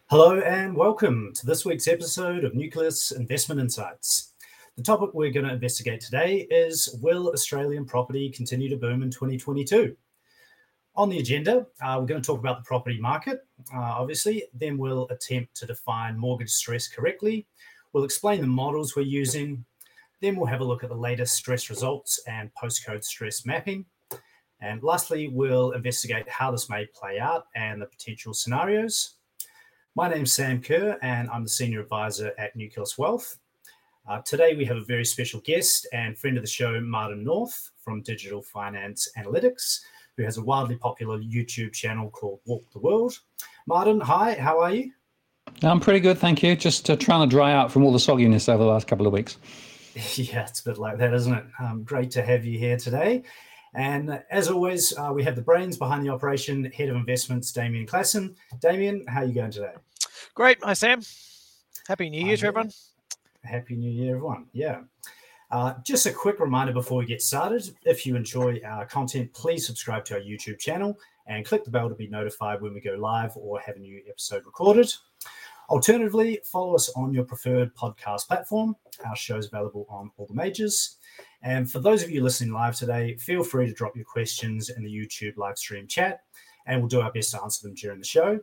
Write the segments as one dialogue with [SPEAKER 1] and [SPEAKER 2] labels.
[SPEAKER 1] Hello and welcome to this week's episode of Nucleus Investment Insights. The topic we're going to investigate today is, will Australian property continue to boom in 2022? On the agenda, we're going to talk about the property market, obviously. Then we'll attempt to define mortgage stress correctly. We'll explain the models we're using. Then we'll have a look at the latest stress results and postcode stress mapping. And lastly, we'll investigate how this may play out and the potential scenarios. My name's Sam Kerr, and I'm the Senior Advisor at Nucleus Wealth. Today, we have a very special guest and friend of the show, Martin North from Digital Finance Analytics, who has a wildly popular YouTube channel called Walk the World. Martin, hi, how are you?
[SPEAKER 2] I'm pretty good, thank you. Just trying to dry out from all the sogginess over the last couple of weeks.
[SPEAKER 1] Yeah, it's a bit like that, isn't it? Great to have you here today. And as always, we have the brains behind the operation, Head of Investments, Damien Klassen. Damien, how are you going today?
[SPEAKER 3] Great. Hi, Sam. Happy New Year to everyone.
[SPEAKER 1] Happy New Year, everyone. Yeah. Just a quick reminder before we get started. If you enjoy our content, please subscribe to our YouTube channel and click the bell to be notified when we go live or have a new episode recorded. Alternatively, follow us on your preferred podcast platform. Our show is available on all the majors. And for those of you listening live today, feel free to drop your questions in the YouTube live stream chat, and we'll do our best to answer them during the show.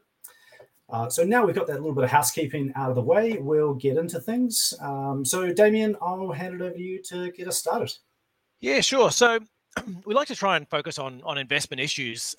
[SPEAKER 1] So now we've got that little bit of housekeeping out of the way, we'll get into things. So Damien, I'll hand it over to you to get us started.
[SPEAKER 3] Yeah, sure. So we like to try and focus on investment issues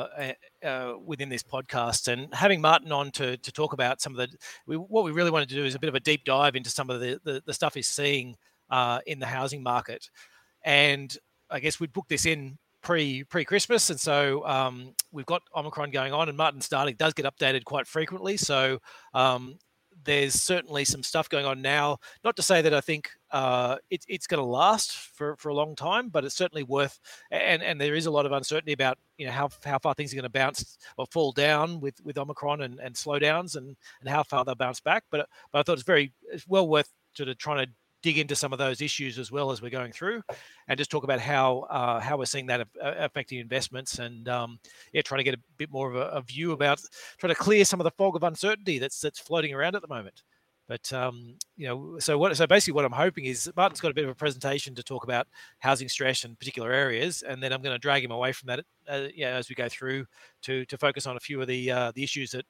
[SPEAKER 3] within this podcast, and having Martin on to talk about some of what we really wanted to do is a bit of a deep dive into some of the stuff he's seeing in the housing market. And I guess we'd book this in pre-Christmas, and so we've got Omicron going on, and Martin's Starling does get updated quite frequently. So there's certainly some stuff going on now. Not to say that I think it's going to last for a long time, but it's certainly worth. And there is a lot of uncertainty about how far things are going to bounce or fall down with Omicron and slowdowns, and how far they'll bounce back. But I thought it's well worth sort of trying to dig into some of those issues as well as we're going through, and just talk about how we're seeing that affecting investments, and trying to get a bit more of a view about trying to clear some of the fog of uncertainty that's floating around at the moment. But so basically what I'm hoping is Martin's got a bit of a presentation to talk about housing stress in particular areas, and then I'm going to drag him away from that as we go through to focus on a few of the issues that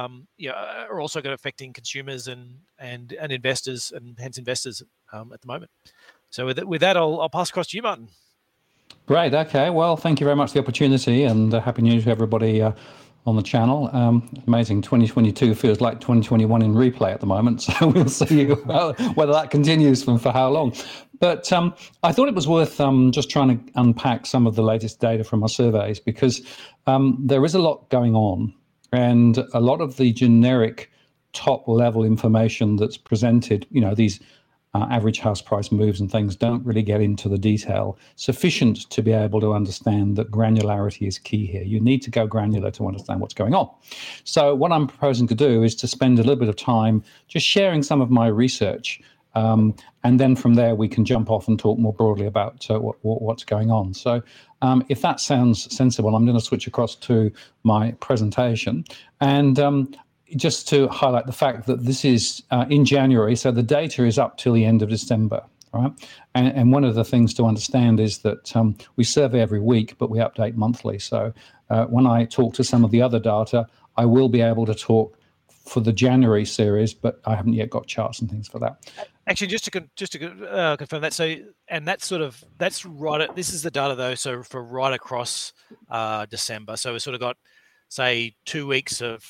[SPEAKER 3] are also going to affecting consumers and investors, and hence investors at the moment. So with that, I'll pass across to you, Martin.
[SPEAKER 2] Great. Okay. Well, thank you very much for the opportunity, and Happy New Year to everybody on the channel. Amazing. 2022 feels like 2021 in replay at the moment, so we'll see whether that continues for how long. But I thought it was worth just trying to unpack some of the latest data from our surveys, because there is a lot going on, and a lot of the generic top level information that's presented, these average house price moves and things, don't really get into the detail sufficient to be able to understand that granularity is key here. You need to go granular to understand what's going on. So what I'm proposing to do is to spend a little bit of time just sharing some of my research, and then from there we can jump off and talk more broadly about what's going on. So if that sounds sensible, I'm going to switch across to my presentation. And just to highlight the fact that this is in January, so the data is up till the end of December, right? And one of the things to understand is that we survey every week, but we update monthly. So when I talk to some of the other data, I will be able to talk for the January series, but I haven't yet got charts and things for that.
[SPEAKER 3] Actually, just to confirm that, so and that's right. This is the data though, so for right across December. So we've sort of got, say, 2 weeks of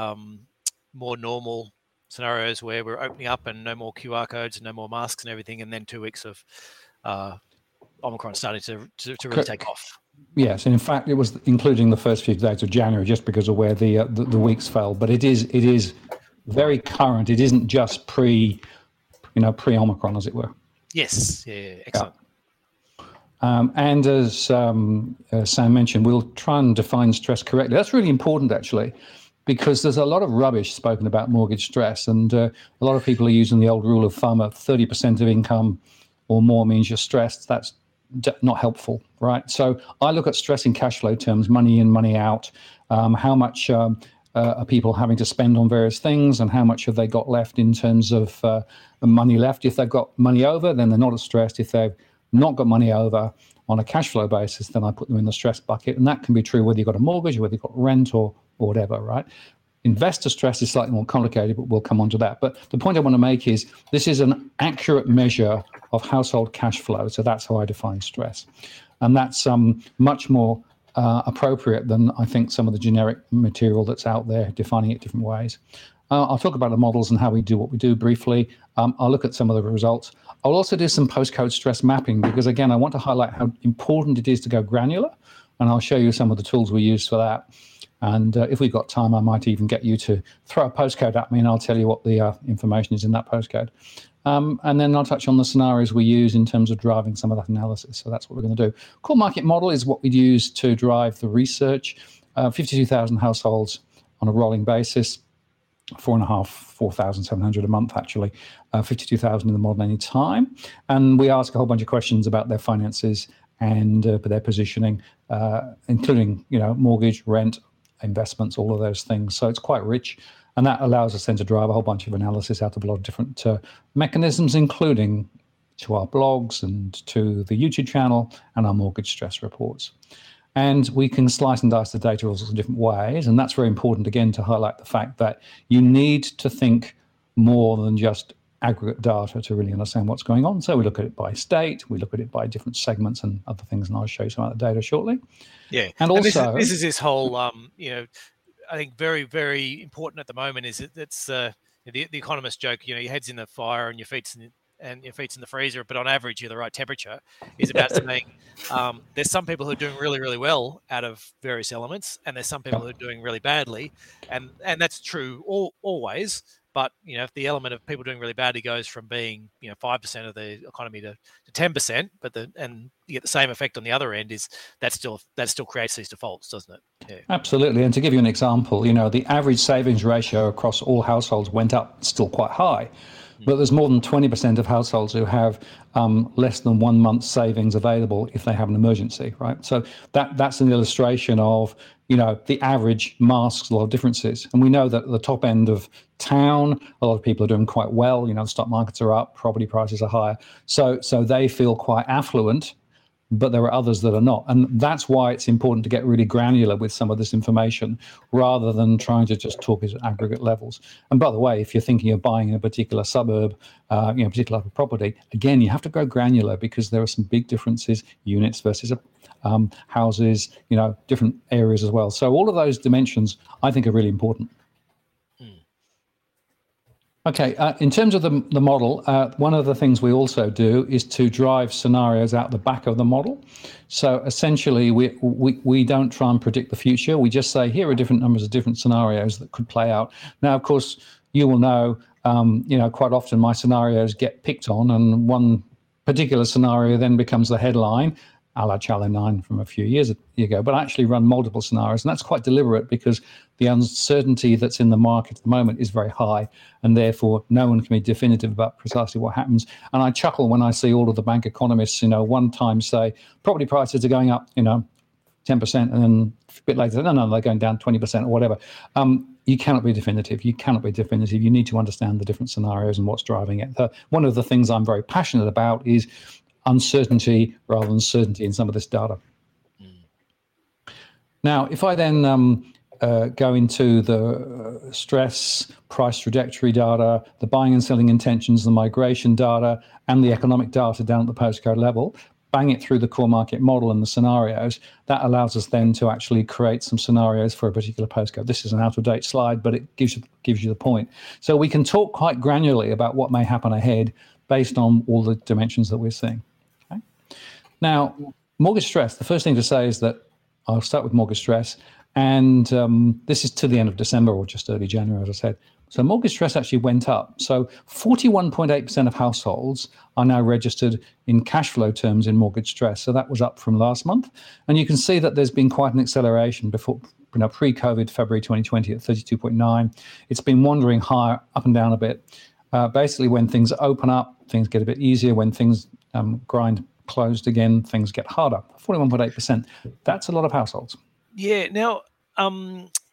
[SPEAKER 3] more normal scenarios where we're opening up and no more QR codes and no more masks and everything, and then 2 weeks of Omicron starting to really take off.
[SPEAKER 2] Yes, and in fact, it was including the first few days of January, just because of where the weeks fell. But it is very current. It isn't just pre-Omicron, as it were.
[SPEAKER 3] Yes, yeah, excellent.
[SPEAKER 2] And as Sam mentioned, we'll try and define stress correctly. That's really important, actually, because there's a lot of rubbish spoken about mortgage stress, and a lot of people are using the old rule of thumb of 30% of income or more means you're stressed. That's not helpful, right? So I look at stress in cash flow terms, money in, money out, how much are people having to spend on various things, and how much have they got left in terms of money left. If they've got money over, then they're not as stressed. If they've not got money over on a cash flow basis, then I put them in the stress bucket. And that can be true whether you've got a mortgage or whether you've got rent or whatever, right? Investor stress is slightly more complicated, but we'll come on to that. But the point I want to make is this is an accurate measure of household cash flow. So that's how I define stress. And that's much more appropriate than I think some of the generic material that's out there defining it different ways. I'll talk about the models and how we do what we do briefly. I'll look at some of the results. I'll also do some postcode stress mapping because, again, I want to highlight how important it is to go granular. And I'll show you some of the tools we use for that. And if we've got time, I might even get you to throw a postcode at me and I'll tell you what the information is in that postcode. And then I'll touch on the scenarios we use in terms of driving some of that analysis. So that's what we're going to do. Core market model is what we use to drive the research. 52,000 households on a rolling basis, 4,700 a month, actually, 52,000 in the model any time. And we ask a whole bunch of questions about their finances and their positioning, including, mortgage, rent, investments, all of those things. So it's quite rich. And that allows us then to drive a whole bunch of analysis out of a lot of different mechanisms, including to our blogs and to the YouTube channel and our mortgage stress reports. And we can slice and dice the data all sorts of different ways. And that's very important, again, to highlight the fact that you need to think more than just aggregate data to really understand what's going on. So we look at it by state, we look at it by different segments and other things, and I'll show you some of the data shortly.
[SPEAKER 3] Yeah,
[SPEAKER 2] and also
[SPEAKER 3] this is this whole, I think very, very important at the moment is it's the economist joke. Your head's in the fire and your feet's in the freezer, but on average you're the right temperature. Is about saying there's some people who are doing really, really well out of various elements, and there's some people who are doing really badly, and that's true always. But if the element of people doing really badly goes from being 5% of the economy to 10%, and you get the same effect on the other end, that still creates these defaults, doesn't it? Yeah.
[SPEAKER 2] Absolutely. And to give you an example, the average savings ratio across all households went up, still quite high. But there's more than 20% of households who have less than 1 month's savings available if they have an emergency, right? So that's an illustration of, the average masks a lot of differences. And we know that at the top end of town, a lot of people are doing quite well. The stock markets are up, property prices are higher. So they feel quite affluent, but there are others that are not. And that's why it's important to get really granular with some of this information rather than trying to just talk at aggregate levels. And by the way, if you're thinking of buying in a particular suburb, particular property, again, you have to go granular because there are some big differences, units versus houses, different areas as well. So all of those dimensions, I think, are really important. Okay, in terms of the model, one of the things we also do is to drive scenarios out the back of the model. So essentially, we don't try and predict the future. We just say, here are different numbers of different scenarios that could play out. Now, of course, you will know, quite often my scenarios get picked on, and one particular scenario then becomes the headline, a la Channel 9 from a few years ago, but I actually run multiple scenarios. And that's quite deliberate because the uncertainty that's in the market at the moment is very high, and therefore no one can be definitive about precisely what happens. And I chuckle when I see all of the bank economists, one time say property prices are going up, 10%, and then a bit later, no, they're going down 20% or whatever. You cannot be definitive. You cannot be definitive. You need to understand the different scenarios and what's driving it. One of the things I'm very passionate about is uncertainty rather than certainty in some of this data. Now, if I then go into the stress, price trajectory data, the buying and selling intentions, the migration data, and the economic data down at the postcode level, bang it through the core market model and the scenarios, that allows us then to actually create some scenarios for a particular postcode. This is an out-of-date slide, but it gives you the point. So we can talk quite granularly about what may happen ahead based on all the dimensions that we're seeing. Okay? Now, mortgage stress, the first thing to say is that I'll start with mortgage stress, and this is to the end of December or just early January, as I said. So mortgage stress actually went up. So 41.8% of households are now registered in cash flow terms in mortgage stress. So that was up from last month. And you can see that there's been quite an acceleration before, pre-COVID, February 2020 at 32.9. It's been wandering higher, up and down a bit. Basically, when things open up, things get a bit easier. When things grind closed again, things get harder. 41.8%. That's a lot of households.
[SPEAKER 3] Yeah. Now,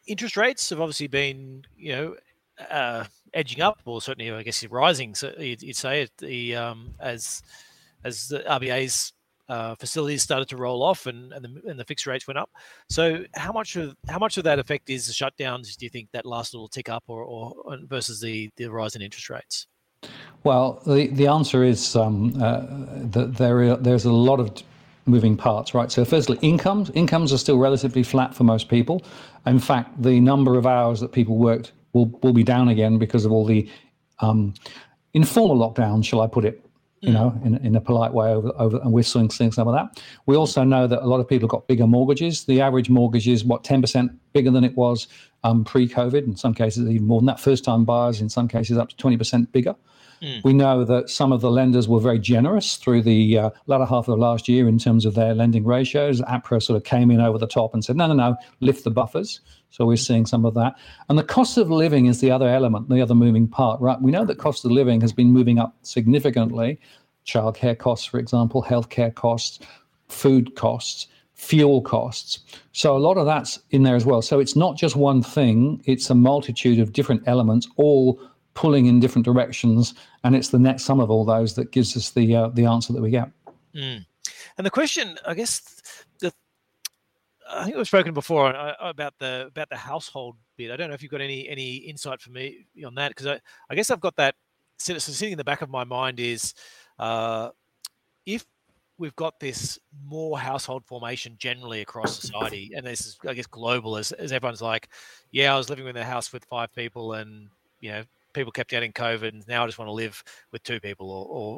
[SPEAKER 3] interest rates have obviously been, edging up, or certainly, I guess, rising. So you'd say as the RBA's facilities started to roll off and the fixed rates went up. So how much of that effect is the shutdowns? Do you think that last little tick up, or versus the rise in interest rates?
[SPEAKER 2] Well, the answer is that there's a lot of moving parts, right? So firstly, incomes are still relatively flat for most people. In fact, the number of hours that people worked will be down again because of all the informal lockdowns, shall I put it, in a polite way, over, and we're seeing some of that. We also know that a lot of people got bigger mortgages. The average mortgage is 10% bigger than it was pre-COVID. In some cases, even more than that. First-time buyers, in some cases, up to 20% bigger. We know that some of the lenders were very generous through the latter half of last year in terms of their lending ratios. APRA sort of came in over the top and said, no, lift the buffers. So we're seeing some of that. And the cost of living is the other element, the other moving part, right? We know that cost of living has been moving up significantly. Childcare costs, for example, healthcare costs, food costs, fuel costs. So a lot of that's in there as well. So it's not just one thing. It's a multitude of different elements, all pulling in different directions, and it's the net sum of all those that gives us the answer that we get.
[SPEAKER 3] And the question, I guess, I think we've spoken before about the household bit. I don't know if you've got any insight for me on that, because I guess I've got that sitting in the back of my mind is if we've got this more household formation generally across society, and this is, I guess, global, as everyone's like, I was living in a house with 5 people, and people kept getting COVID, and now I just want to live with 2 people,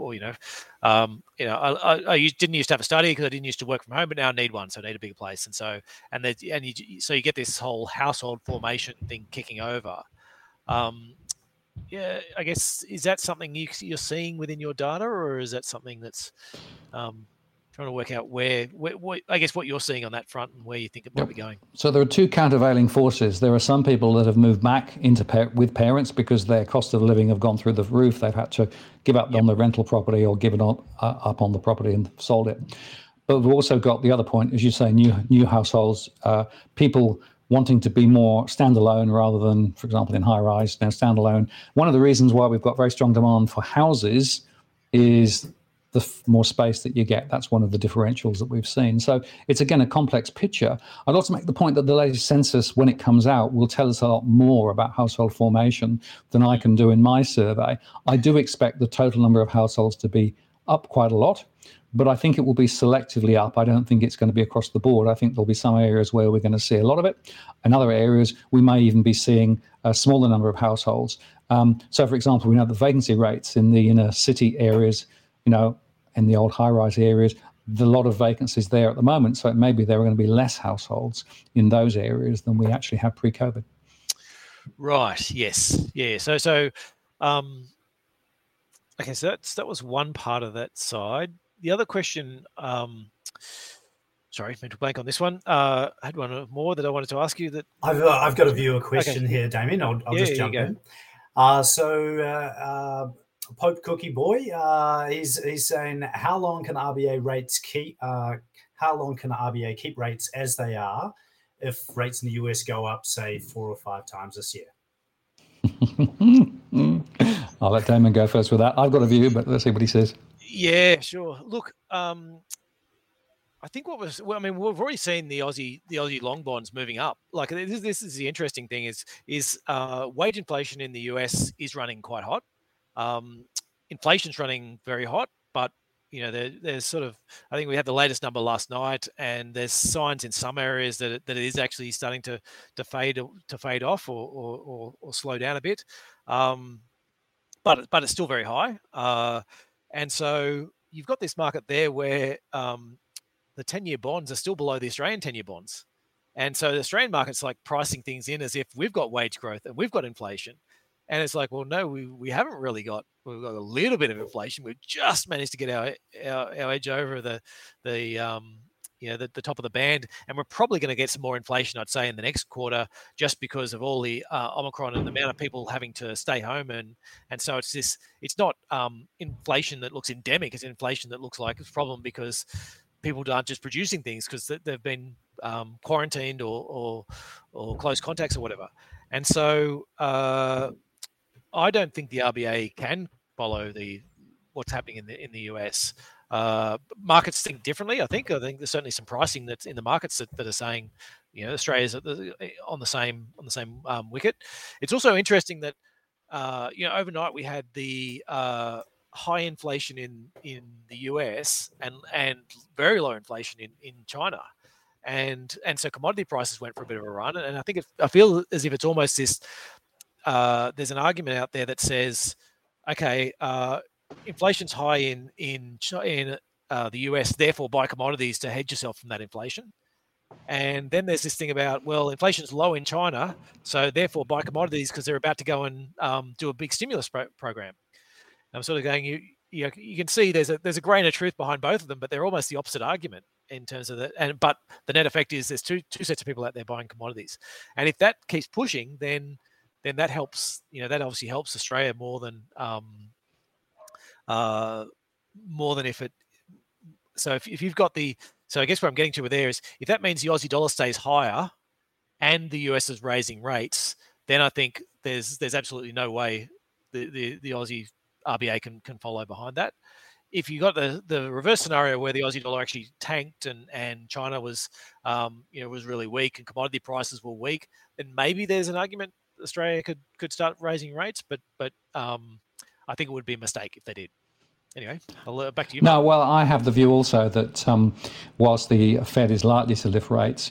[SPEAKER 3] I didn't used to have a study because I didn't used to work from home, but now I need one, so I need a bigger place, so you get this whole household formation thing kicking over. I guess, is that something you're seeing within your data, or is that something that's trying to work out where I guess what you're seeing on that front and where you think it might be going?
[SPEAKER 2] So there are 2 countervailing forces. There are some people that have moved back into with parents because their cost of living have gone through the roof. They've had to give up on the rental property or give it up on the property and sold it. But we've also got the other point, as you say, new households, people wanting to be more standalone rather than, for example, in high rise, now standalone. One of the reasons why we've got very strong demand for houses is the more space that you get. That's one of the differentials that we've seen. So it's, again, a complex picture. I'd also make the point that the latest census, when it comes out, will tell us a lot more about household formation than I can do in my survey. I do expect the total number of households to be up quite a lot, but I think it will be selectively up. I don't think it's going to be across the board. I think there'll be some areas where we're going to see a lot of it. In other areas, we may even be seeing a smaller number of households. So, for example, we know the vacancy rates in the inner city areas, in the old high-rise areas, there's a lot of vacancies there at the moment. So maybe there are going to be less households in those areas than we actually have pre-COVID.
[SPEAKER 3] Right. Yes. Yeah. So okay. So that was one part of that side. The other question, sorry, mental blank on this one. I had one more that I wanted to ask you. That
[SPEAKER 1] I've got a viewer question here, Damien. I'll just jump in. So Pope Cookie Boy, he's saying, how long can RBA keep rates as they are if rates in the US go up, say, 4 or 5 times this year?
[SPEAKER 2] I'll let Damon go first with that. I've got a view, but let's see what he says.
[SPEAKER 3] Yeah, sure. Look, I think we've already seen the Aussie long bonds moving up. Like, this is the interesting thing is wage inflation in the US is running quite hot. Inflation's running very hot, but there's sort of, I think we had the latest number last night, and there's signs in some areas that it is actually starting to fade off or slow down a bit. But it's still very high. And so you've got this market there where the 10-year bonds are still below the Australian 10-year bonds. And so the Australian market's like pricing things in as if we've got wage growth and we've got inflation. And it's like, well, no, we haven't really got. We've got a little bit of inflation. We've just managed to get our edge over the top of the band, and we're probably going to get some more inflation, I'd say, in the next quarter, just because of all the Omicron and the amount of people having to stay home, and so it's not inflation that looks endemic. It's inflation that looks like it's a problem because people aren't just producing things because they've been quarantined or close contacts or whatever. And so I don't think the RBA can follow what's happening in the US. Markets think differently. I think there's certainly some pricing that's in the markets that are saying, Australia's on the same wicket. It's also interesting that overnight we had the high inflation in the US and very low inflation in China. And so commodity prices went for a bit of a run. And I feel as if it's almost this, there's an argument out there that says, okay, inflation's high in the US, therefore buy commodities to hedge yourself from that inflation. And then there's this thing about, well, inflation's low in China, so therefore buy commodities because they're about to go and do a big stimulus program. And I'm sort of going, you can see there's a grain of truth behind both of them, but they're almost the opposite argument in terms of that. But the net effect is there's two sets of people out there buying commodities, and if that keeps pushing, then that helps. That obviously helps Australia more than if it. So if you've got so I guess what I'm getting to there is if that means the Aussie dollar stays higher, and the US is raising rates, then I think there's absolutely no way the Aussie RBA can follow behind that. If you got the reverse scenario where the Aussie dollar actually tanked and China was was really weak and commodity prices were weak, then maybe there's an argument Australia could start raising rates, but I think it would be a mistake if they did. Anyway, I'll back to you.
[SPEAKER 2] No, well, I have the view also that whilst the Fed is likely to lift rates,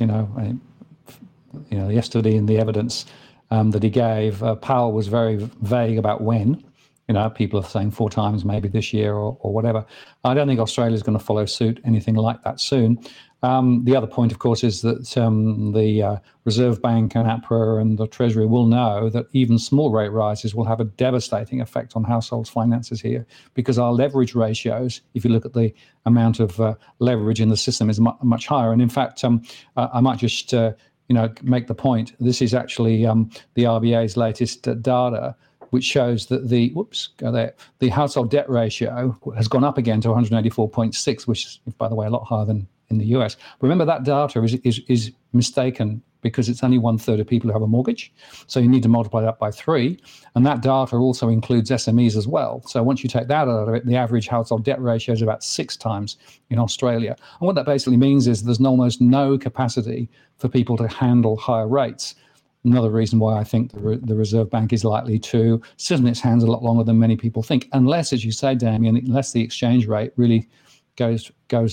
[SPEAKER 2] yesterday in the evidence that he gave, Powell was very vague about when. People are saying 4 times maybe this year or whatever. I don't think Australia is going to follow suit anything like that soon. The other point, of course, is that the Reserve Bank and APRA and the Treasury will know that even small rate rises will have a devastating effect on households' finances here, because our leverage ratios, if you look at the amount of leverage in the system, is much higher. And in fact, I might just make the point. This is actually the RBA's latest data, which shows that the household debt ratio has gone up again to 184.6, which is, by the way, a lot higher than in the US. Remember, that data is mistaken because it's only 1/3 of people who have a mortgage. So you need to multiply that by 3. And that data also includes SMEs as well. So once you take that out of it, the average household debt ratio is about 6 times in Australia. And what that basically means is there's almost no capacity for people to handle higher rates. Another reason why I think the Reserve Bank is likely to sit on its hands a lot longer than many people think, unless, as you say, Damien, unless the exchange rate really goes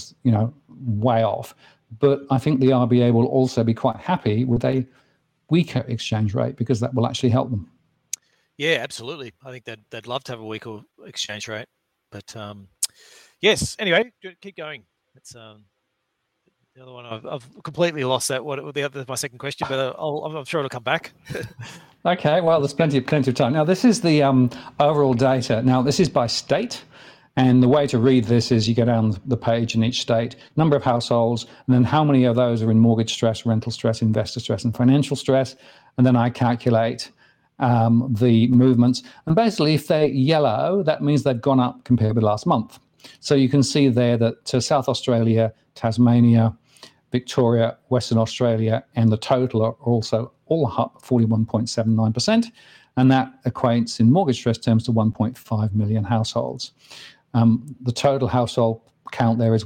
[SPEAKER 2] way off. But I think the RBA will also be quite happy with a weaker exchange rate, because that will actually help them.
[SPEAKER 3] Yeah, absolutely. I think they'd love to have a weaker exchange rate. But yes, anyway, keep going. It's the other one, I've completely lost that. My second question, but I'm sure it'll come back.
[SPEAKER 2] Okay, well, there's plenty of time. Now, this is the overall data. Now, this is by state. And the way to read this is you go down the page in each state, number of households, and then how many of those are in mortgage stress, rental stress, investor stress, and financial stress. And then I calculate the movements. And basically, if they're yellow, that means they've gone up compared with last month. So you can see there that South Australia, Tasmania, Victoria, Western Australia, and the total are also all up 41.79%. And that equates in mortgage stress terms to 1.5 million households. The total household count there is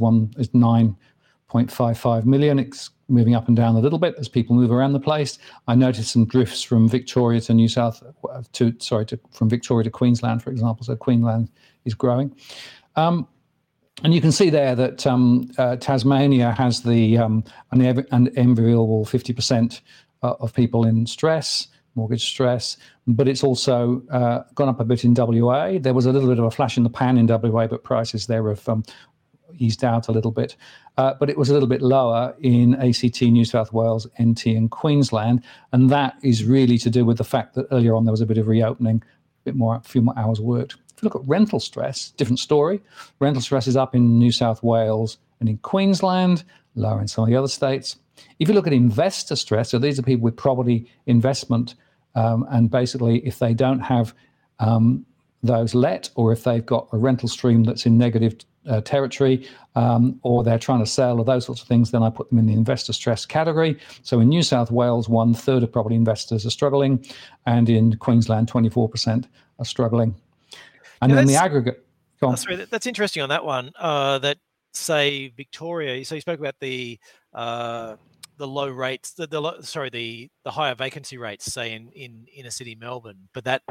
[SPEAKER 2] 9.55 million. It's moving up and down a little bit as people move around the place. I noticed some drifts from Victoria to from Victoria to Queensland, for example. So Queensland is growing. And you can see there that Tasmania has an enviable 50% of people in stress, mortgage stress, but it's also gone up a bit in WA. There was a little bit of a flash in the pan in WA, but prices there have eased out a little bit. But it was a little bit lower in ACT, New South Wales, NT, and Queensland. And that is really to do with the fact that earlier on there was a bit of reopening, a few more hours worked. If you look at rental stress, different story. Rental stress is up in New South Wales and in Queensland, lower in some of the other states. If you look at investor stress, so these are people with property investment, and basically if they don't have those let, or if they've got a rental stream that's in negative territory, or they're trying to sell, or those sorts of things, then I put them in the investor stress category. So in New South Wales, 1/3 of property investors are struggling, and in Queensland, 24% are struggling. And then the aggregate. Go on.
[SPEAKER 3] Sorry, that's interesting on that one. That say Victoria. So you spoke about the low rates, the higher vacancy rates, say in inner city Melbourne, but that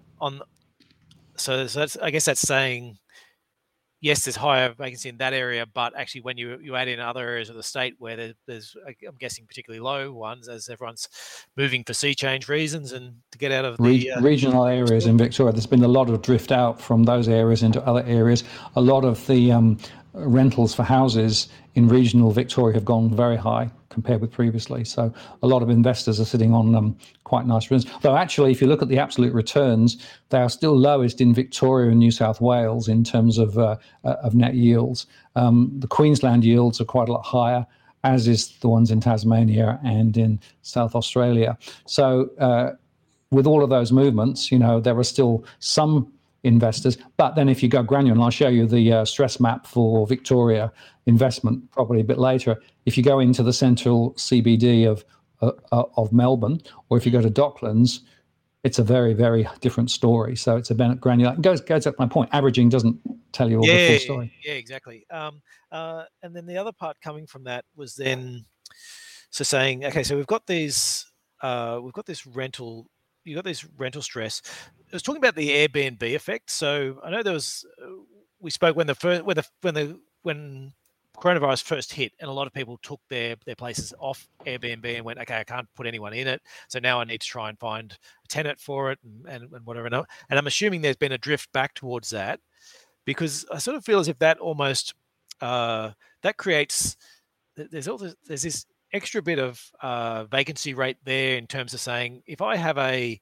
[SPEAKER 3] so that's, I guess that's saying, yes, there's higher vacancy in that area, but actually when you add in other areas of the state where there's, I'm guessing, particularly low ones, as everyone's moving for sea change reasons and to get out of the
[SPEAKER 2] regional areas in Victoria, there's been a lot of drift out from those areas into other areas. A lot of the rentals for houses in regional Victoria have gone very high compared with previously. So a lot of investors are sitting on quite nice returns. Though actually, if you look at the absolute returns, they are still lowest in Victoria and New South Wales in terms of net yields. The Queensland yields are quite a lot higher, as is the ones in Tasmania and in South Australia. So with all of those movements, there are still some investors. But then if you go granular, and I'll show you the stress map for Victoria investment property a bit later, if you go into the central CBD of Melbourne, or if you go to Docklands, it's a very, very different story. So it's a bit granular. It goes up to my point. Averaging doesn't tell you all the full story.
[SPEAKER 3] Yeah, exactly. And then the other part coming from that was then, so saying, okay, so we've got this rental. You got this rental stress. I was talking about the Airbnb effect. So I know there was, we spoke when coronavirus first hit, and a lot of people took their places off Airbnb and went, okay, I can't put anyone in it, so now I need to try and find a tenant for it and whatever. And I'm assuming there's been a drift back towards that, because I sort of feel as if that almost that creates, there's this extra bit of vacancy rate there in terms of saying, if I have a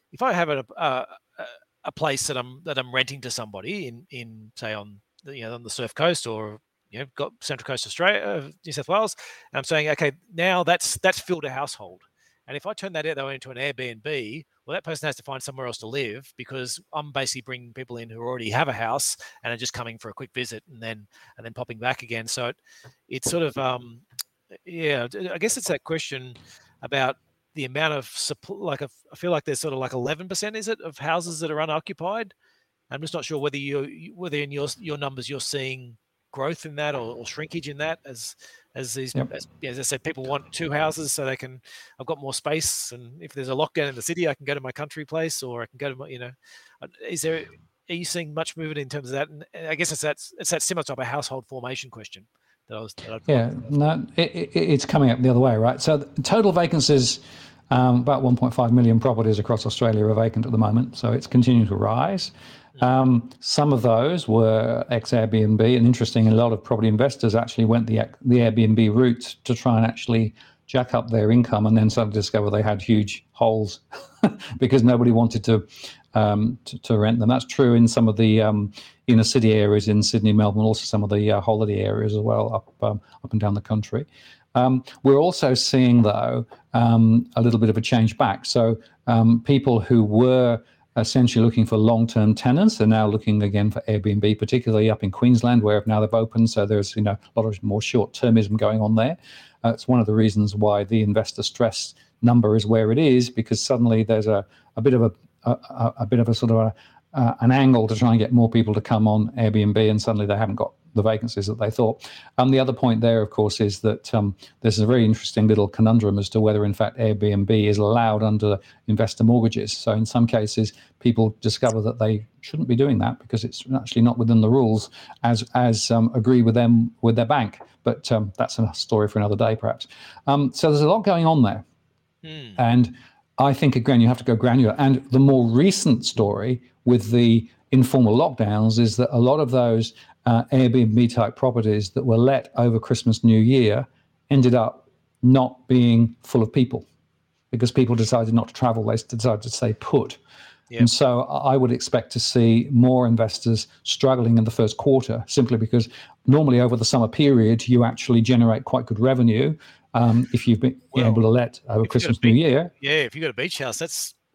[SPEAKER 3] place that I'm renting to somebody in say on the Surf Coast, or got Central Coast Australia, New South Wales, and I'm saying, okay, now that's filled a household, and if I turn that though into an Airbnb, well, that person has to find somewhere else to live, because I'm basically bringing people in who already have a house and are just coming for a quick visit and then popping back again. So it's sort of I guess it's that question about the amount of supply. Like I feel like there's sort of like 11%, is it, of houses that are unoccupied? I'm just not sure whether in your numbers you're seeing growth in that or shrinkage in that, as these, as I said, people want two houses so I've got more space, and if there's a lockdown in the city, I can go to my country place, or I can go to my, are you seeing much movement in terms of that? And I guess it's that similar type of household formation question.
[SPEAKER 2] It's coming up the other way, right? So the total vacancies, about 1.5 million properties across Australia are vacant at the moment, so it's continuing to rise. Some of those were ex-Airbnb, and interesting, a lot of property investors actually went the Airbnb route to try and actually jack up their income, and then suddenly discover they had huge holes because nobody wanted to rent them. That's true in some of the inner city areas in Sydney, Melbourne, also some of the holiday areas as well, up and down the country. We're also seeing, though, a little bit of a change back. So people who were essentially looking for long-term tenants are now looking again for Airbnb, particularly up in Queensland, where now they've opened. So there's a lot of more short-termism going on there. It's one of the reasons why the investor stress number is where it is, because suddenly there's a bit of a sort of an angle to try and get more people to come on Airbnb, and suddenly they haven't got the vacancies that they thought. The other point there, of course, is that there's a very interesting little conundrum as to whether, in fact, Airbnb is allowed under investor mortgages. So in some cases, people discover that they shouldn't be doing that because it's actually not within the rules as agreed with their bank. But that's a story for another day, perhaps. So there's a lot going on there. And I think, again, you have to go granular. And the more recent story with the informal lockdowns is that a lot of those Airbnb-type properties that were let over Christmas, New Year ended up not being full of people because people decided not to travel. They decided to stay put. Yep. And so I would expect to see more investors struggling in the first quarter, simply because normally over the summer period, you actually generate quite good revenue if you've been able to let over Christmas, New Year.
[SPEAKER 3] Yeah, if you've got a beach house, that's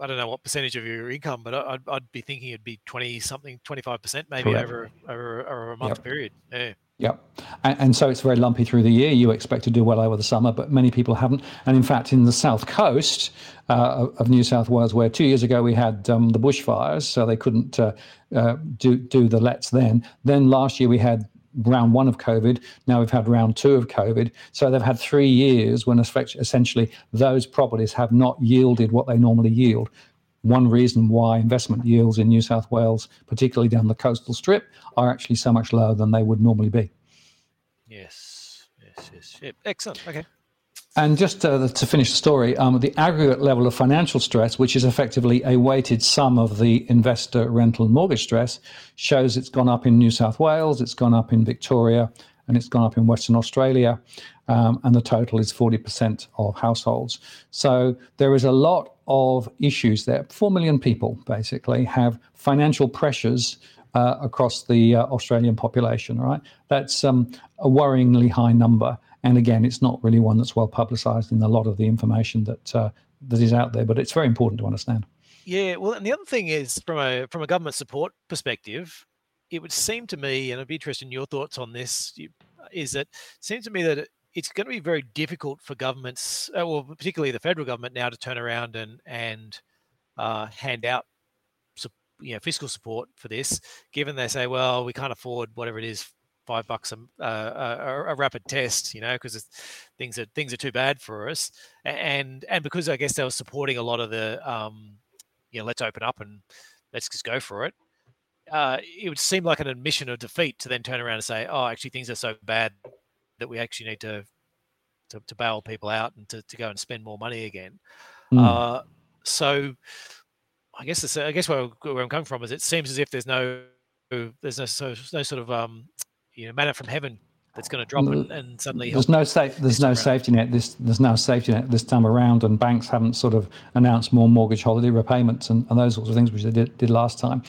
[SPEAKER 3] I don't know what percentage of your income, but I'd be thinking it'd be 20-something, 25% maybe over a month period. Yeah.
[SPEAKER 2] Yep. And so it's very lumpy through the year. You expect to do well over the summer, but many people haven't. And in fact, in the south coast of New South Wales, where 2 years ago we had the bushfires, so they couldn't do the lets then. Then last year we had round 1 of COVID. Now we've had round 2 of COVID. So they've had 3 years when essentially those properties have not yielded what they normally yield. One reason why investment yields in New South Wales, particularly down the coastal strip, are actually so much lower than they would normally be.
[SPEAKER 3] Yes. Yep. Excellent. Okay.
[SPEAKER 2] And just to finish the story, the aggregate level of financial stress, which is effectively a weighted sum of the investor, rental and mortgage stress, shows it's gone up in New South Wales, it's gone up in Victoria, and it's gone up in Western Australia. And the total is 40% of households. So there is a lot of issues there. 4 million people basically have financial pressures across the Australian population, right? That's a worryingly high number. And again, it's not really one that's well publicised in a lot of the information that is out there, but it's very important to understand.
[SPEAKER 3] Yeah, well, and the other thing is from a government support perspective, it would seem to me, and I'd be interested in your thoughts on this, is that it seems to me that it's going to be very difficult for governments, well, particularly the federal government now, to turn around and hand out fiscal support for this, given they say, well, we can't afford whatever it is, $5 a rapid test, because things are too bad for us, and because I guess they were supporting a lot of the let's open up and let's just go for it. It would seem like an admission of defeat to then turn around and say, oh, actually things are so bad that we actually need to bail people out and to go and spend more money again. So I guess where I'm coming from is it seems as if there's no sort of manna from heaven that's going to drop and suddenly
[SPEAKER 2] there's no safety net. There's no safety net this time around, and banks haven't sort of announced more mortgage holiday repayments and those sorts of things which they did last time.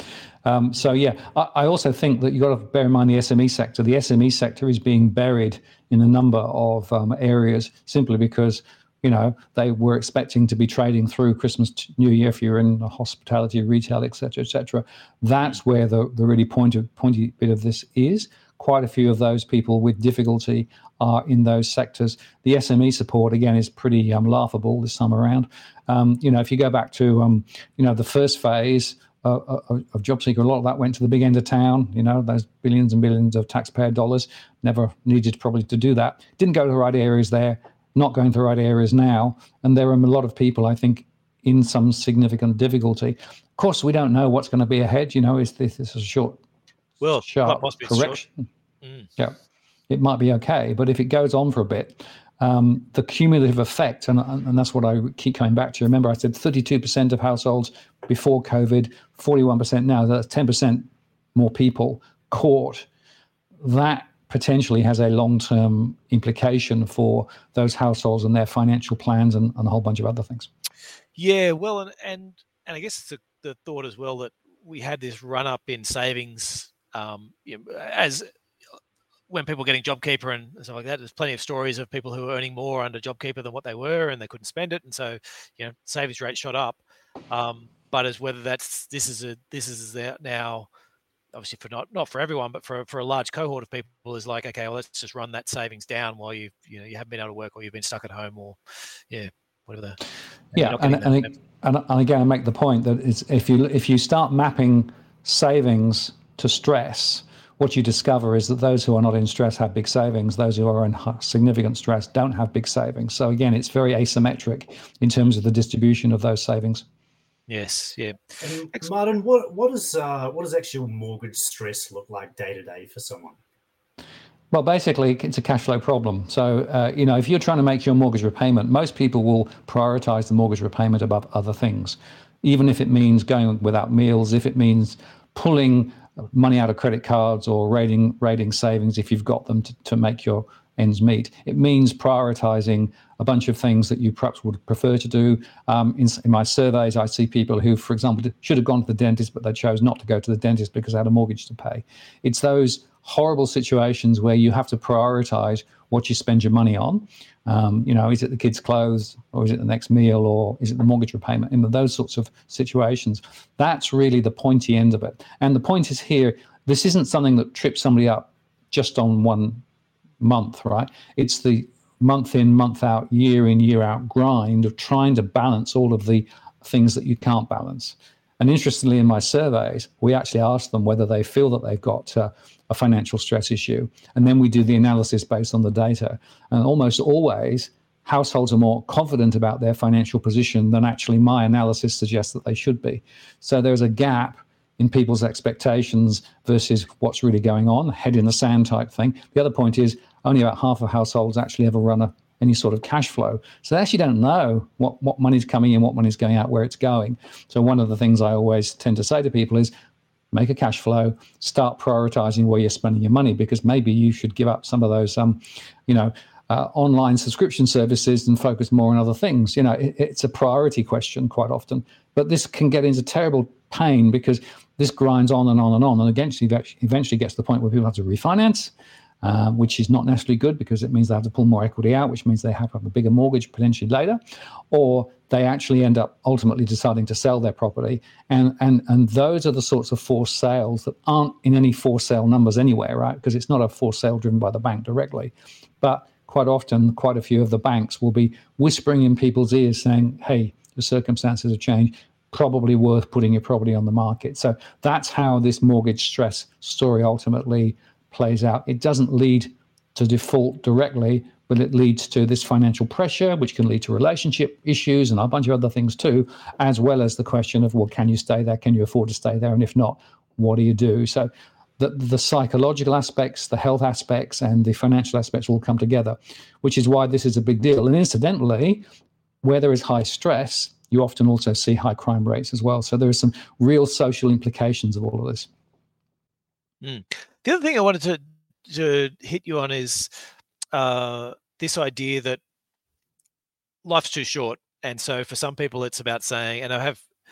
[SPEAKER 2] I also think that you've got to bear in mind the SME sector. The SME sector is being buried in a number of areas simply because they were expecting to be trading through Christmas, New Year if you're in hospitality, retail, et cetera. That's where the really pointy bit of this is. Quite a few of those people with difficulty are in those sectors. The SME support, again, is pretty laughable this time around. If you go back to, the first phase of JobSeeker, a lot of that went to the big end of town, those billions and billions of taxpayer dollars, never needed probably to do that. Didn't go to the right areas there, not going to the right areas now. And there are a lot of people, I think, in some significant difficulty. Of course, we don't know what's going to be ahead. Is this a sharp correction? Yeah, it might be okay, but if it goes on for a bit, the cumulative effect, and that's what I keep coming back to. Remember, I said 32% of households before COVID, 41% now. That's 10% more people caught. That potentially has a long-term implication for those households and their financial plans and a whole bunch of other things.
[SPEAKER 3] Yeah, well, and I guess it's the thought as well that we had this run-up in savings as when people were getting JobKeeper and stuff like that. There's plenty of stories of people who were earning more under JobKeeper than what they were, and they couldn't spend it, and so savings rate shot up. But as whether this is now, obviously not for everyone, but for a large cohort of people, is like, okay, well, let's just run that savings down while you haven't been able to work, or you've been stuck at home, or whatever.
[SPEAKER 2] And again, I make the point that if you start mapping savings to stress, what you discover is that those who are not in stress have big savings. Those who are in significant stress don't have big savings. So again, it's very asymmetric in terms of the distribution of those savings.
[SPEAKER 3] Yes, yeah.
[SPEAKER 1] And Martin, what does actual mortgage stress look like day to day for someone?
[SPEAKER 2] Well, basically, it's a cash flow problem. So, if you're trying to make your mortgage repayment, most people will prioritize the mortgage repayment above other things, even if it means going without meals, if it means pulling money out of credit cards or raiding savings if you've got them to make your ends meet. It means prioritizing a bunch of things that you perhaps would prefer to do. In my surveys, I see people who, for example, should have gone to the dentist, but they chose not to go to the dentist because they had a mortgage to pay. It's those horrible situations where you have to prioritize what you spend your money on. Is it the kids' clothes, or is it the next meal, or is it the mortgage repayment? In those sorts of situations, that's really the pointy end of it. And the point is here, this isn't something that trips somebody up just on 1 month, right? It's the month in, month out, year in, year out grind of trying to balance all of the things that you can't balance. And interestingly, in my surveys, we actually ask them whether they feel that they've got a financial stress issue. And then we do the analysis based on the data. And almost always, households are more confident about their financial position than actually my analysis suggests that they should be. So there's a gap in people's expectations versus what's really going on, head in the sand type thing. The other point is only about half of households actually ever run any sort of cash flow. So they actually don't know what money's coming in, what money's going out, where it's going. So one of the things I always tend to say to people is make a cash flow, start prioritizing where you're spending your money, because maybe you should give up some of those, online subscription services and focus more on other things. It's a priority question quite often, but this can get into terrible pain because this grinds on and on and on, and eventually gets to the point where people have to refinance, which is not necessarily good because it means they have to pull more equity out, which means they have to have a bigger mortgage potentially later, or they actually end up ultimately deciding to sell their property. And those are the sorts of forced sales that aren't in any forced sale numbers anywhere, right? Because it's not a forced sale driven by the bank directly. But quite often, quite a few of the banks will be whispering in people's ears saying, hey, the circumstances have changed, probably worth putting your property on the market. So that's how this mortgage stress story ultimately plays out. It doesn't lead to default directly, but it leads to this financial pressure, which can lead to relationship issues and a bunch of other things too, as well as the question of, well, can you stay there? Can you afford to stay there? And if not, what do you do? So the psychological aspects, the health aspects, and the financial aspects all come together, which is why this is a big deal. And incidentally, where there is high stress, you often also see high crime rates as well. So there are some real social implications of all of this.
[SPEAKER 3] The other thing I wanted to hit you on is this idea that life's too short. And so for some people, it's about saying, and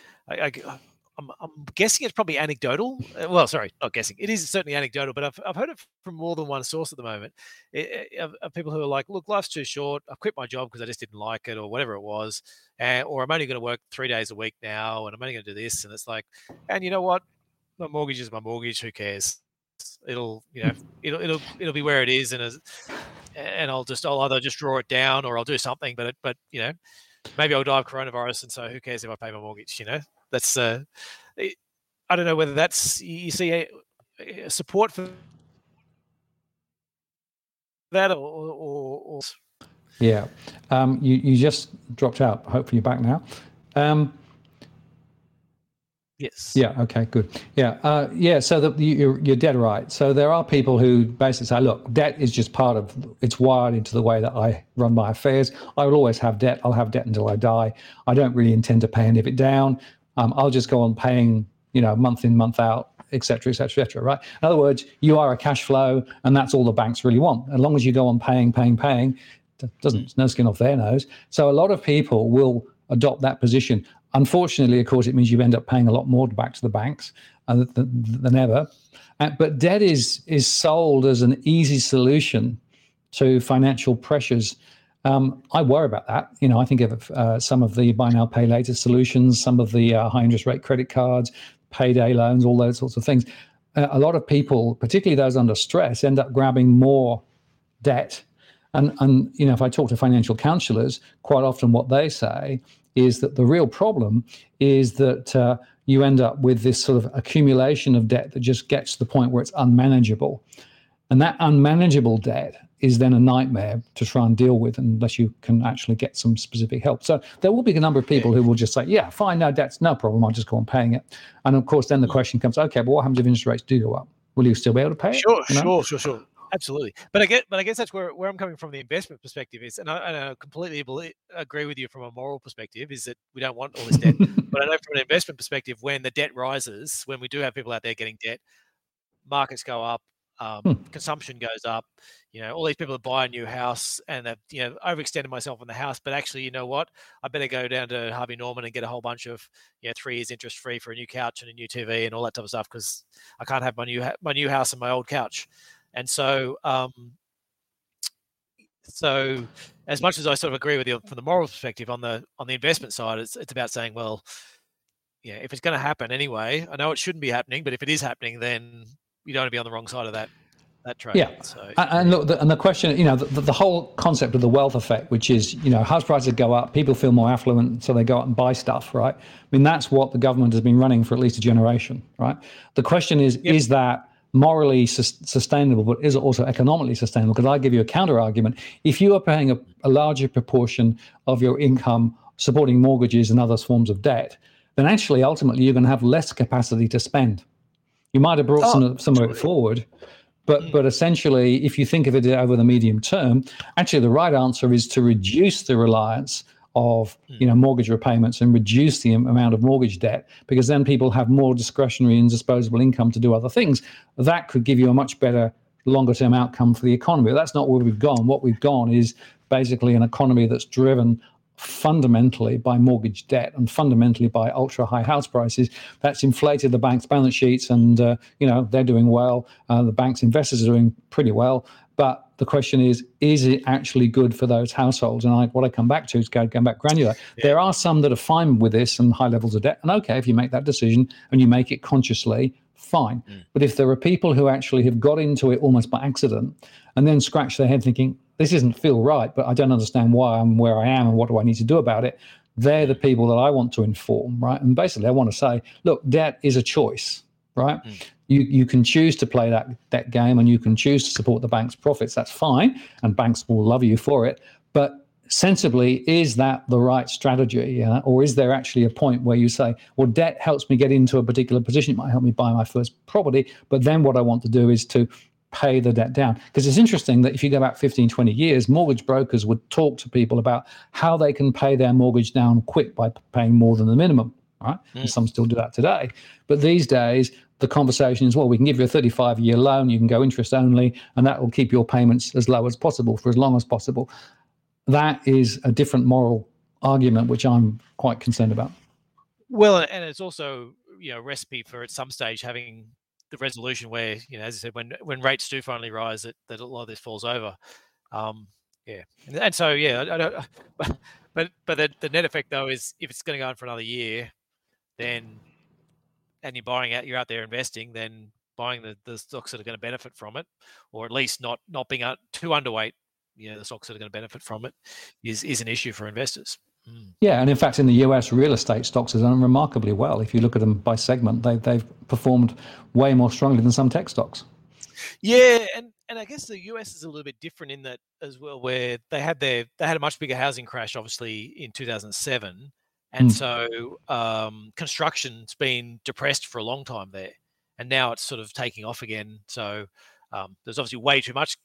[SPEAKER 3] I'm guessing it's probably anecdotal. Well, sorry, not guessing. It is certainly anecdotal, but I've heard it from more than one source at the moment. Of people who are like, look, life's too short. I quit my job because I just didn't like it, or whatever it was, or I'm only going to work 3 days a week now, and I'm only going to do this. And it's like, and you know what? My mortgage is my mortgage. Who cares? It'll be where it is, and I'll either just draw it down or I'll do something. But maybe I'll die of coronavirus, and so who cares if I pay my mortgage? That's I don't know whether that's, you see a support for that or
[SPEAKER 2] yeah. You just dropped out. Hopefully you're back now.
[SPEAKER 3] Yes.
[SPEAKER 2] Yeah. Okay. Good. Yeah. So you're dead right. So there are people who basically say, look, debt is just part of, it's wired into the way that I run my affairs. I will always have debt. I'll have debt until I die. I don't really intend to pay any of it down. I'll just go on paying, month in, month out, et cetera, et cetera, et cetera, right? In other words, you are a cash flow, and that's all the banks really want. As long as you go on paying, no skin off their nose. So a lot of people will adopt that position. Unfortunately, of course, it means you end up paying a lot more back to the banks than ever. But debt is sold as an easy solution to financial pressures. I worry about that. I think of some of the buy now, pay later solutions, some of the high interest rate credit cards, payday loans, all those sorts of things. A lot of people, particularly those under stress, end up grabbing more debt. And if I talk to financial counselors, quite often what they say is that the real problem is that you end up with this sort of accumulation of debt that just gets to the point where it's unmanageable. And that unmanageable debt is then a nightmare to try and deal with unless you can actually get some specific help. So there will be a number of people who will just say, yeah, fine, no, debt's no problem, I'll just go on paying it. And of course, then the question comes, okay, but what happens if interest rates do go up? Will you still be able to pay it?
[SPEAKER 3] Sure. Absolutely. But I guess that's where I'm coming from the investment perspective is, and I completely agree with you from a moral perspective, is that we don't want all this debt. But I know from an investment perspective, when the debt rises, when we do have people out there getting debt, markets go up, consumption goes up. All these people that buy a new house and they've, overextended myself on the house, but actually, you know what? I better go down to Harvey Norman and get a whole bunch of, 3 years interest free for a new couch and a new TV and all that type of stuff, because I can't have my new house and my old couch. And so, So as much as I sort of agree with you from the moral perspective, on the investment side, it's about saying, well, yeah, if it's going to happen anyway, I know it shouldn't be happening, but if it is happening, then you don't want to be on the wrong side of that trade.
[SPEAKER 2] Yeah.
[SPEAKER 3] So,
[SPEAKER 2] and look, and the question, the whole concept of the wealth effect, which is, house prices go up, people feel more affluent, so they go out and buy stuff, right? I mean, that's what the government has been running for at least a generation, right? The question is that morally sustainable, but is it also economically sustainable? Because I give you a counter argument. If you are paying a larger proportion of your income supporting mortgages and other forms of debt, then actually, ultimately, you're going to have less capacity to spend. You might have brought some of it forward, but essentially, if you think of it over the medium term, actually the right answer is to reduce the reliance of mortgage repayments and reduce the amount of mortgage debt, because then people have more discretionary and disposable income to do other things. That could give you a much better longer term outcome for the economy. But that's not where we've gone. What we've gone is basically an economy that's driven fundamentally by mortgage debt and fundamentally by ultra high house prices. That's inflated the bank's balance sheets, and they're doing well. The bank's investors are doing pretty well. But the question is it actually good for those households? And what I come back to is going back granular. Yeah. There are some that are fine with this and high levels of debt. And okay, if you make that decision and you make it consciously, fine. But if there are people who actually have got into it almost by accident and then scratch their head thinking, this doesn't feel right, but I don't understand why I'm where I am and what do I need to do about it, they're the people that I want to inform, right? And basically I want to say, look, debt is a choice, right? You can choose to play that game, and you can choose to support the bank's profits. That's fine, and banks will love you for it. But sensibly, is that the right strategy? Or is there actually a point where you say, well, debt helps me get into a particular position, it might help me buy my first property, but then what I want to do is to pay the debt down? Because it's interesting that if you go back 15, 20 years, mortgage brokers would talk to people about how they can pay their mortgage down quick by paying more than the minimum, right? And some still do that today. But these days, the conversation is, well, we can give you a 35-year loan, you can go interest only, and that will keep your payments as low as possible for as long as possible. That is a different moral argument, which I'm quite concerned about.
[SPEAKER 3] Well, and it's also, a recipe for at some stage having the resolution where, as I said, when rates do finally rise, that a lot of this falls over. And so, I don't, but the net effect though is if it's going to go on for another year, then, and you're out there investing, then buying the stocks that are going to benefit from it, or at least not being too underweight, the stocks that are going to benefit from it is an issue for investors.
[SPEAKER 2] Yeah, and in fact, in the US, real estate stocks have done remarkably well. If you look at them by segment, they've performed way more strongly than some tech stocks.
[SPEAKER 3] Yeah, and I guess the US is a little bit different in that as well, where they had a much bigger housing crash, obviously, in 2007. And so construction's been depressed for a long time there, and now it's sort of taking off again. So there's obviously way too much,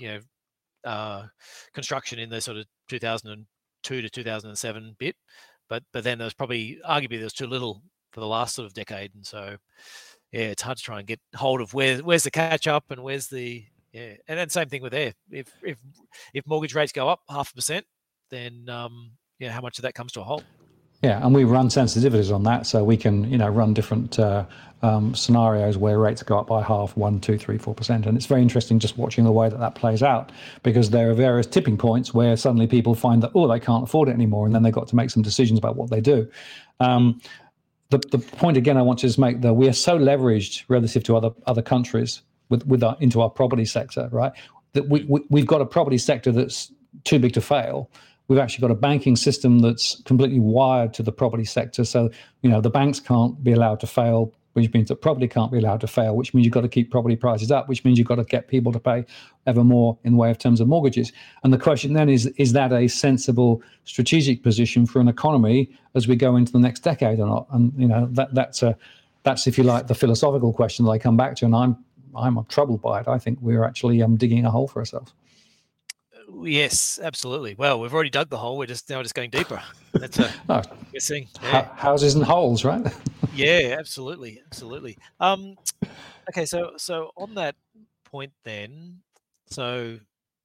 [SPEAKER 3] construction in the sort of 2002 to 2007 bit, but then there's arguably there's too little for the last sort of decade, and so it's hard to try and get hold of where's the catch up and where's the and then same thing with air. If mortgage rates go up 0.5%, then how much of that comes to a halt?
[SPEAKER 2] Yeah, and we run sensitivities on that, so we can, run different scenarios where rates go up by 0.5%, 1%, 2%, 3%, 4%. And it's very interesting just watching the way that plays out, because there are various tipping points where suddenly people find that, they can't afford it anymore, and then they've got to make some decisions about what they do. The point again I want to just make, that we are so leveraged relative to other countries into our property sector, right? That we've got a property sector that's too big to fail. We've actually got a banking system that's completely wired to the property sector. So, the banks can't be allowed to fail, which means that property can't be allowed to fail, which means you've got to keep property prices up, which means you've got to get people to pay ever more in the way of terms of mortgages. And the question then is that a sensible strategic position for an economy as we go into the next decade or not? And, that's, if you like, the philosophical question that I come back to, and I'm troubled by it. I think we're actually digging a hole for ourselves.
[SPEAKER 3] Yes, absolutely. Well, we've already dug the hole. We're just going deeper. That's a good thing. Yeah.
[SPEAKER 2] Houses and holes, right?
[SPEAKER 3] Yeah, absolutely. Okay, so on that point then, so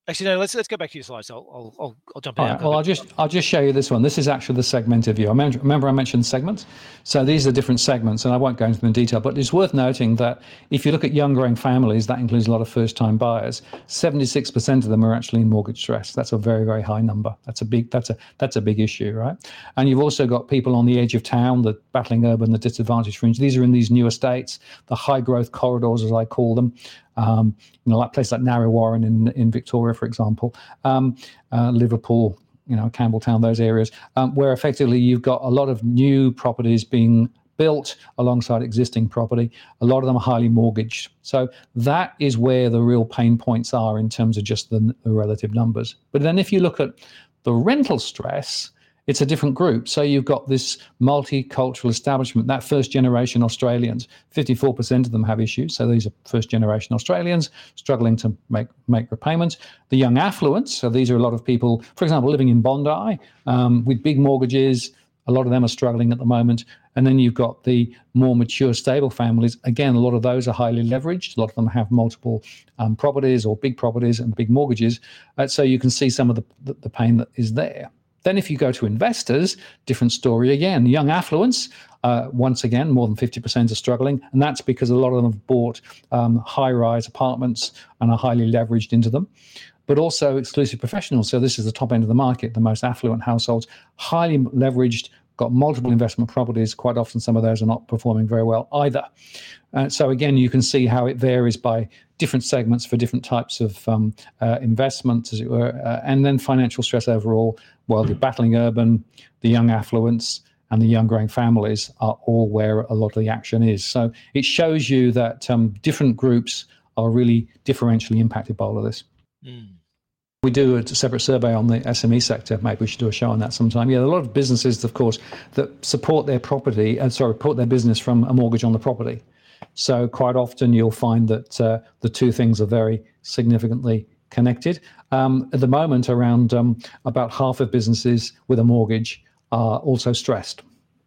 [SPEAKER 3] Actually, no. Let's go back to your slides. I'll jump in.
[SPEAKER 2] All right, well, I'll just show you this one. This is actually the segmented view. Remember I mentioned segments. So these are different segments, and I won't go into them in detail. But it's worth noting that if you look at young growing families, that includes a lot of first-time buyers. 76% of them are actually in mortgage stress. That's a very, very high number. That's a big issue, right? And you've also got people on the edge of town, the battling urban, the disadvantaged fringe. These are in these new estates, the high growth corridors, as I call them. Like places like Narre Warren in Victoria, for example, Liverpool, Campbelltown, those areas, where effectively you've got a lot of new properties being built alongside existing property. A lot of them are highly mortgaged. So that is where the real pain points are in terms of just the relative numbers. But then if you look at the rental stress, it's a different group. So you've got this multicultural establishment, that first generation Australians, 54% of them have issues. So these are first generation Australians struggling to make repayments. The young affluents, so these are a lot of people, for example, living in Bondi with big mortgages. A lot of them are struggling at the moment. And then you've got the more mature, stable families. Again, a lot of those are highly leveraged. A lot of them have multiple properties or big properties and big mortgages. So you can see some of the pain that is there. Then if you go to investors, different story again. Young affluents, once again, more than 50% are struggling. And that's because a lot of them have bought high-rise apartments and are highly leveraged into them. But also exclusive professionals. So this is the top end of the market, the most affluent households, highly leveraged, got multiple investment properties. Quite often some of those are not performing very well either. So again, you can see how it varies by different segments for different types of investments, as it were. And then financial stress overall, well, the battling urban, the young affluents, and the young growing families are all where a lot of the action is. So it shows you that different groups are really differentially impacted by all of this. We do a separate survey on the SME sector. Maybe we should do a show on that sometime. Yeah, a lot of businesses, of course, that support their support their business from a mortgage on the property. So quite often you'll find that the two things are very significantly connected. At the moment, around about half of businesses with a mortgage are also stressed.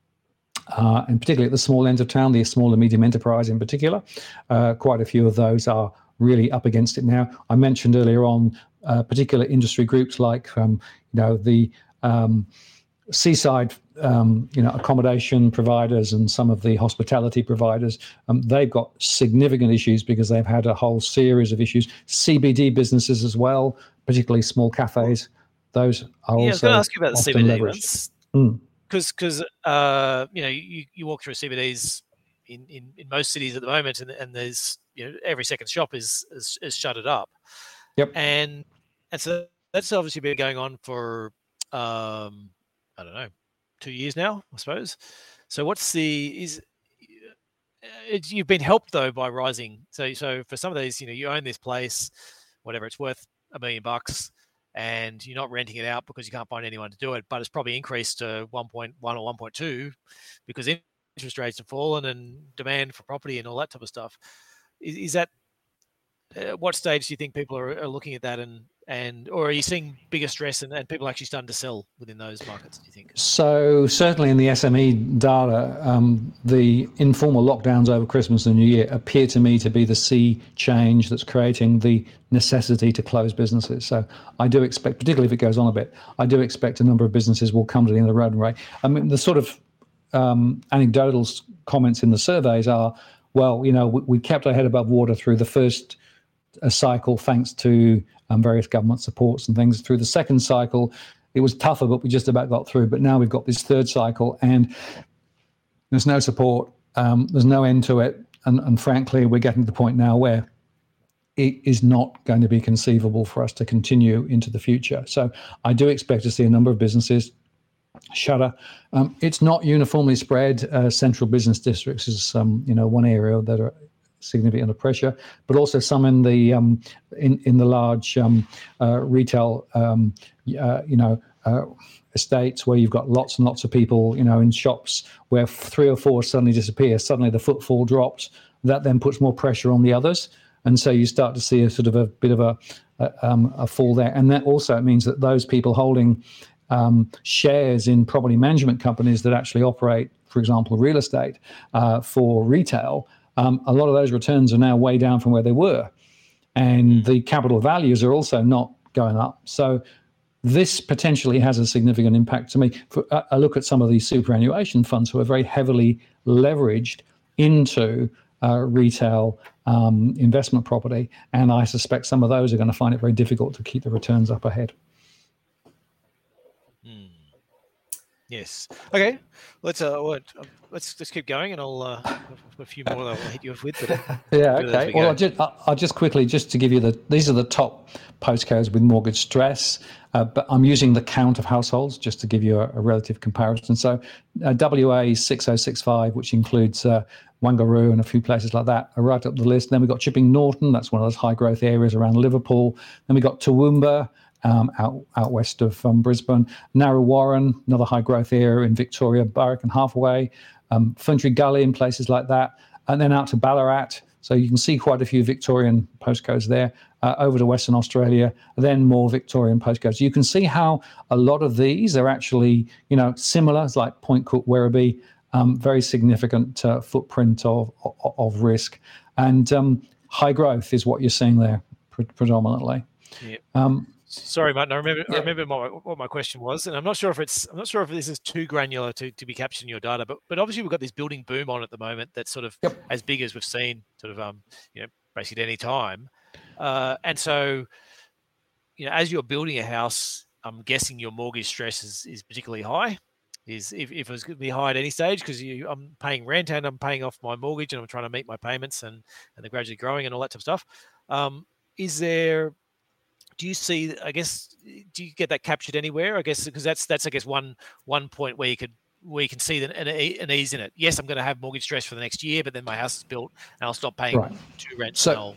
[SPEAKER 2] And particularly at the small end of town, the small and medium enterprise in particular, quite a few of those are really up against it now. I mentioned earlier on particular industry groups like the seaside accommodation providers and some of the hospitality providers. They've got significant issues because they've had a whole series of issues. CBD businesses as well, particularly small cafes. Those are also.
[SPEAKER 3] I was going to ask you about the CBD ones because you walk through CBDs in most cities at the moment, and there's every second shop is shuttered up.
[SPEAKER 2] Yep.
[SPEAKER 3] And so that's obviously been going on for I don't know, 2 years now, I suppose. So you've been helped though by rising. So for some of these, you own this place, whatever it's worth, $1 million, and you're not renting it out because you can't find anyone to do it, but it's probably increased to 1.1 or 1.2 because interest rates have fallen and demand for property and all that type of stuff. Is that what stage do you think people are looking at that or are you seeing bigger stress and people actually starting to sell within those markets, do you think?
[SPEAKER 2] So certainly in the SME data, the informal lockdowns over Christmas and New Year appear to me to be the sea change that's creating the necessity to close businesses. So I do expect, particularly if it goes on a bit, I do expect a number of businesses will come to the end of the road and right. I mean, the sort of anecdotal comments in the surveys are, well, we kept our head above water through the first cycle thanks to various government supports and things. Through the second cycle, it was tougher, but we just about got through. But now we've got this third cycle and there's no support. There's no end to it. And frankly, we're getting to the point now where it is not going to be conceivable for us to continue into the future. So I do expect to see a number of businesses shutter. It's not uniformly spread. Central business districts is one area that are significantly under pressure, but also some in the large retail estates where you've got lots and lots of people in shops where 3 or 4 suddenly disappear. Suddenly the footfall drops. That then puts more pressure on the others, and so you start to see a sort of a bit of a fall there. And that also means that those people holding shares in property management companies that actually operate, for example, real estate for retail, a lot of those returns are now way down from where they were. And the capital values are also not going up. So this potentially has a significant impact to me. I look at some of these superannuation funds who are very heavily leveraged into retail investment property, and I suspect some of those are going to find it very difficult to keep the returns up ahead.
[SPEAKER 3] Yes. Okay. Let's keep going, and I'll a few more that I'll hit you with. But
[SPEAKER 2] yeah. Okay. Well, I'll just quickly just to give you these are the top postcodes with mortgage stress, but I'm using the count of households just to give you a relative comparison. So WA 6065, which includes Wangaroo and a few places like that, are right up the list. Then we've got Chipping Norton, that's one of those high growth areas around Liverpool. Then we've got Toowoomba, out west of Brisbane, Narre Warren, another high growth area in Victoria, Berwick and Halfway, Ferntree Gully and places like that, and then out to Ballarat. So you can see quite a few Victorian postcodes there, over to Western Australia, then more Victorian postcodes. You can see how a lot of these are actually, similar. It's like Point Cook, Werribee, very significant footprint of risk, and high growth is what you're seeing there predominantly.
[SPEAKER 3] Yeah. Sorry, Martin. I remember what my question was, and I'm not sure if this is too granular to be captured in your data, but obviously we've got this building boom on at the moment that's sort of as big as we've seen sort of basically at any time, and so as you're building a house, I'm guessing your mortgage stress is particularly high. If it was going to be high at any stage, because I'm paying rent and I'm paying off my mortgage and I'm trying to meet my payments and they're gradually growing and all that type of stuff. Do you see? I guess, do you get that captured anywhere? I guess because that's I guess one point where you can see an ease in it. Yes, I'm going to have mortgage stress for the next year, but then my house is built and I'll stop paying two rents.
[SPEAKER 2] So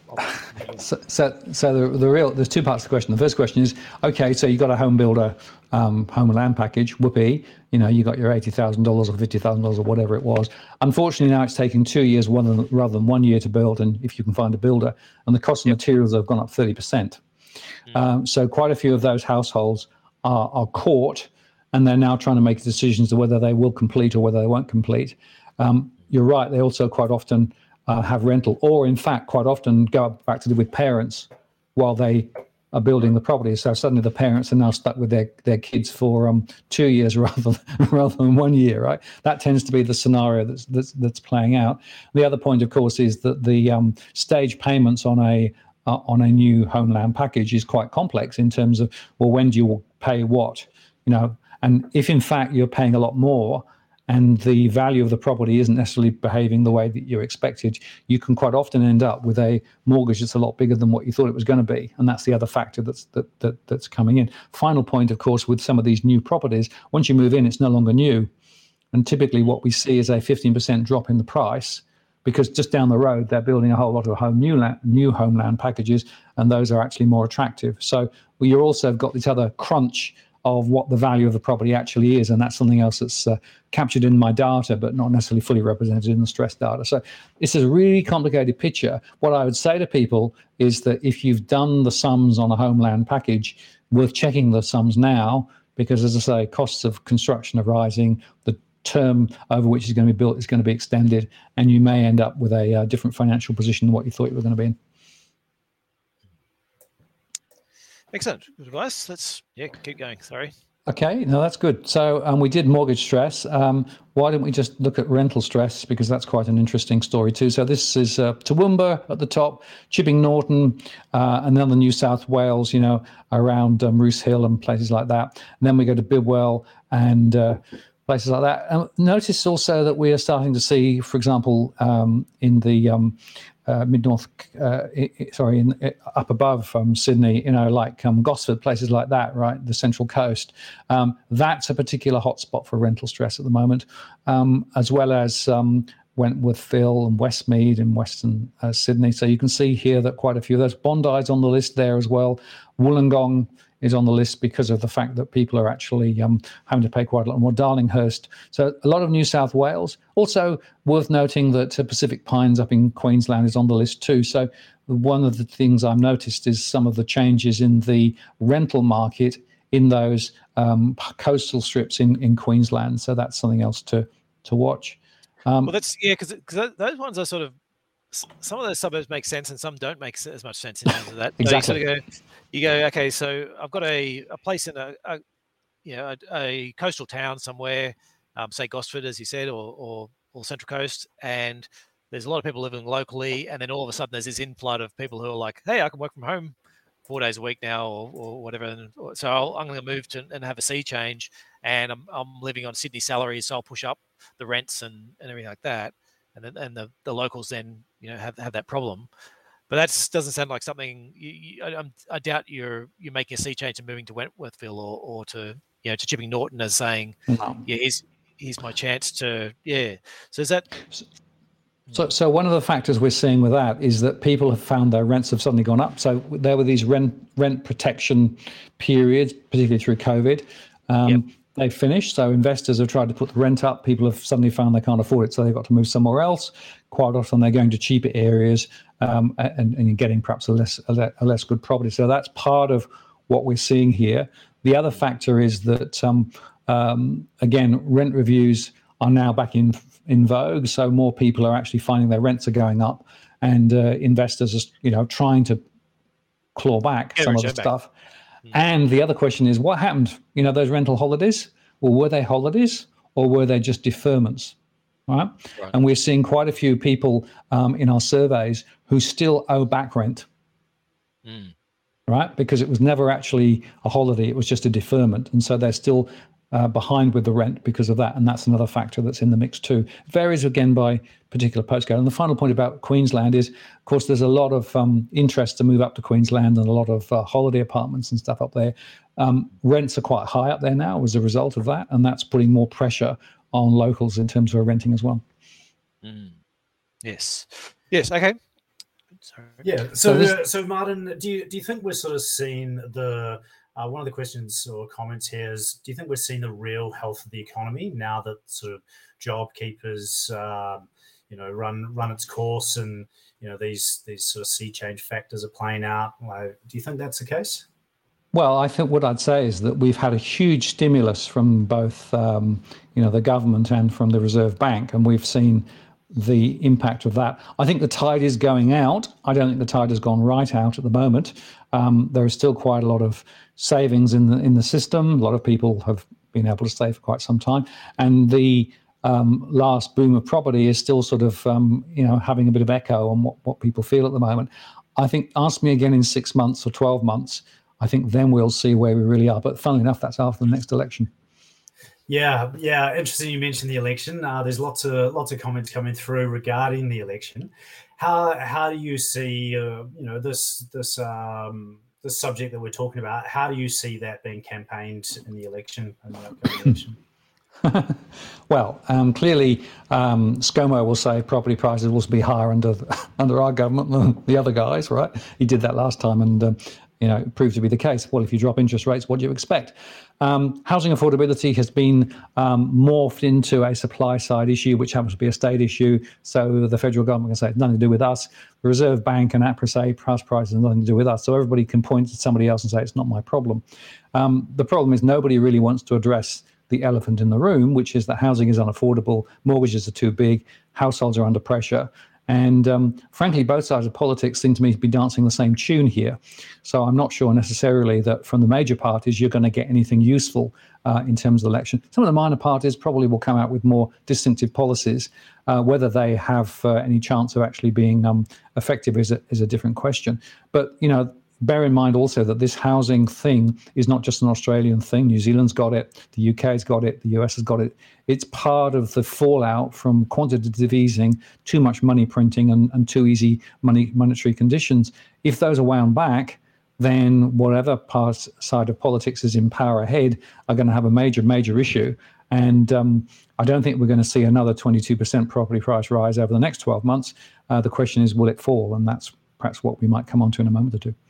[SPEAKER 2] there's two parts to the question. The first question is, okay, so you got a home builder home and land package, whoopee. You got your $80,000 or $50,000 or whatever it was. Unfortunately, now it's taking 2 years rather than 1 year to build, and if you can find a builder, and the cost of materials have gone up 30%. So quite a few of those households are caught, and they're now trying to make decisions to whether they will complete or whether they won't complete. You're right, they also quite often have rental, or in fact quite often go back to live with parents while they are building the property. So suddenly the parents are now stuck with their kids for 2 years rather than 1 year, right? That tends to be the scenario that's playing out. The other point, of course, is that the stage payments on a new home land package is quite complex in terms of, well, when do you pay what, and if in fact you're paying a lot more and the value of the property isn't necessarily behaving the way that you expected, you can quite often end up with a mortgage that's a lot bigger than what you thought it was going to be, and that's the other factor that's coming in. Final point, of course, with some of these new properties, once you move in, it's no longer new, and typically what we see is a 15% drop in the price, because just down the road they're building a whole lot of new home land packages, and those are actually more attractive. So you've also got this other crunch of what the value of the property actually is, and that's something else that's captured in my data but not necessarily fully represented in the stress data. So this is a really complicated picture. What I would say to people is that if you've done the sums on a home land package, worth checking the sums now, because as I say, costs of construction are rising, the term over which is going to be built is going to be extended, and you may end up with a different financial position than what you thought you were going to be in.
[SPEAKER 3] Excellent. Good advice. Let's keep going. Sorry.
[SPEAKER 2] Okay, no, that's good. So we did mortgage stress. Why don't we just look at rental stress, because that's quite an interesting story too. So this is Toowoomba at the top, Chipping Norton, and then the New South Wales, around Roose Hill and places like that. And then we go to Bidwell and places like that. Notice also that we are starting to see, for example, in the mid-north, up above Sydney, like Gosford, places like that, right, the Central Coast. That's a particular hotspot for rental stress at the moment, as well as Wentworthville and Westmead in Western Sydney. So you can see here that quite a few of those. Bondi's on the list there as well. Wollongong is on the list because of the fact that people are actually having to pay quite a lot more. Darlinghurst. So a lot of New South Wales. Also worth noting that Pacific Pines up in Queensland is on the list too. So one of the things I've noticed is some of the changes in the rental market in those coastal strips in Queensland. So that's something else to watch.
[SPEAKER 3] Well, that's, because those ones are sort of, some of those suburbs make sense and some don't make as much sense in terms of that.
[SPEAKER 2] Exactly.
[SPEAKER 3] So you You go, okay, so I've got a place in a coastal town somewhere, say Gosford, as you said, or Central Coast, and there's a lot of people living locally, and then all of a sudden there's this inflood of people who are like, hey, I can work from home 4 days a week now, or whatever. So I'm going to move to and have a sea change, and I'm living on Sydney salaries, so I'll push up the rents and everything like that, and then the locals then have that problem. But that doesn't sound like something. I doubt you're making a sea change and moving to Wentworthville or to to Chipping Norton as saying,
[SPEAKER 2] No.
[SPEAKER 3] yeah, here's my chance to So is that?
[SPEAKER 2] So one of the factors we're seeing with that is that people have found their rents have suddenly gone up. So there were these rent protection periods, particularly through COVID. They finished. So investors have tried to put the rent up. People have suddenly found they can't afford it, so they've got to move somewhere else. Quite often they're going to cheaper areas and getting perhaps a less good property. So that's part of what we're seeing here. The other factor is that again, rent reviews are now back in vogue. So more people are actually finding their rents are going up, and investors are trying to claw back some of the stuff. And the other question is, what happened? Those rental holidays? Well, were they holidays or were they just deferments? Right? And we're seeing quite a few people in our surveys who still owe back rent. Right? Because it was never actually a holiday, it was just a deferment. And so they're still behind with the rent because of that. And that's another factor that's in the mix too. It varies again by particular postcode. And the final point about Queensland is, of course, there's a lot of interest to move up to Queensland and a lot of holiday apartments and stuff up there. Rents are quite high up there now as a result of that. And that's putting more pressure on locals in terms of renting as well.
[SPEAKER 3] Yes. Okay.
[SPEAKER 1] Sorry. Yeah. So Martin, do you think we're sort of seeing the one of the questions or comments here is, do you think we're seeing the real health of the economy now that sort of JobKeepers, run its course, and these sort of sea change factors are playing out? Do you think that's the case?
[SPEAKER 2] Well, I think what I'd say is that we've had a huge stimulus from both, the government and from the Reserve Bank, and we've seen the impact of that. I think the tide is going out. I don't think the tide has gone right out at the moment. There is still quite a lot of savings in the system. A lot of people have been able to stay for quite some time, and the last boom of property is still sort of having a bit of echo on what people feel at the moment. I think ask me again in 6 months or 12 months. I think then we'll see where we really are. But funnily enough, that's after the next election.
[SPEAKER 1] Yeah. Interesting. You mentioned the election. There's lots of comments coming through regarding the election. How do you see this subject that we're talking about? How do you see that being campaigned in the election, in the upcoming election?
[SPEAKER 2] Well, clearly, ScoMo will say property prices will be higher under our government than the other guys, right? He did that last time, and it proved to be the case. Well, if you drop interest rates, what do you expect? Housing affordability has been morphed into a supply side issue, which happens to be a state issue. So the federal government can say it's nothing to do with us. The Reserve Bank and APRA say house prices have nothing to do with us. So everybody can point to somebody else and say it's not my problem. The problem is nobody really wants to address the elephant in the room, which is that housing is unaffordable, mortgages are too big, households are under pressure. And frankly, both sides of politics seem to me to be dancing the same tune here. So I'm not sure necessarily that from the major parties you're going to get anything useful in terms of the election. Some of the minor parties probably will come out with more distinctive policies. Whether they have any chance of actually being effective is a different question. But, bear in mind also that this housing thing is not just an Australian thing. New Zealand's got it, the UK's got it, the US has got it. It's part of the fallout from quantitative easing, too much money printing and too easy monetary conditions. If those are wound back, then whatever side of politics is in power ahead are going to have a major issue. And I don't think we're going to see another 22% property price rise over the next 12 months. The question is, will it fall? And that's perhaps what we might come on to in a moment or two.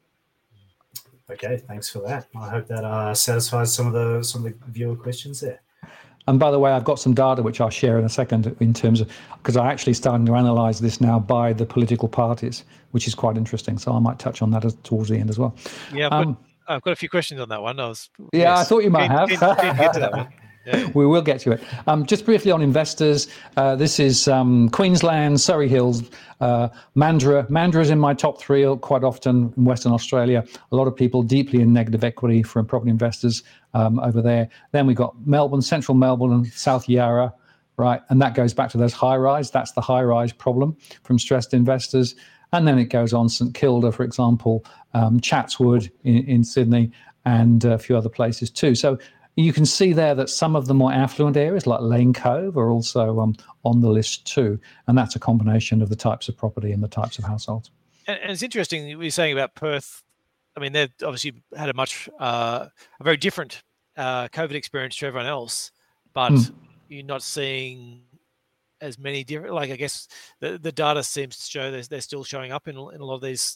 [SPEAKER 1] Okay, thanks for that. I hope that satisfies some of the viewer questions there.
[SPEAKER 2] And by the way, I've got some data which I'll share in a second in terms of, because I'm actually starting to analyse this now by the political parties, which is quite interesting. So I might touch on that towards the end as well.
[SPEAKER 3] Yeah, I've got a few questions on that one.
[SPEAKER 2] I thought you might have.
[SPEAKER 3] Get to that one.
[SPEAKER 2] We will get to it. Just briefly on investors, this is Queensland, Surrey Hills, Mandurah. Mandurah is in my top three quite often in Western Australia. A lot of people deeply in negative equity for property investors over there. Then we've got Melbourne, Central Melbourne and South Yarra, right? And that goes back to those high-rise. That's the high-rise problem from stressed investors. And then it goes on St Kilda, for example, Chatswood in Sydney, and a few other places too. So you can see there that some of the more affluent areas like Lane Cove are also on the list too. And that's a combination of the types of property and the types of households.
[SPEAKER 3] And it's interesting what you're saying about Perth. I mean, they've obviously had a very different COVID experience to everyone else, but you're not seeing as many different, like I guess the data seems to show they're still showing up in a lot of these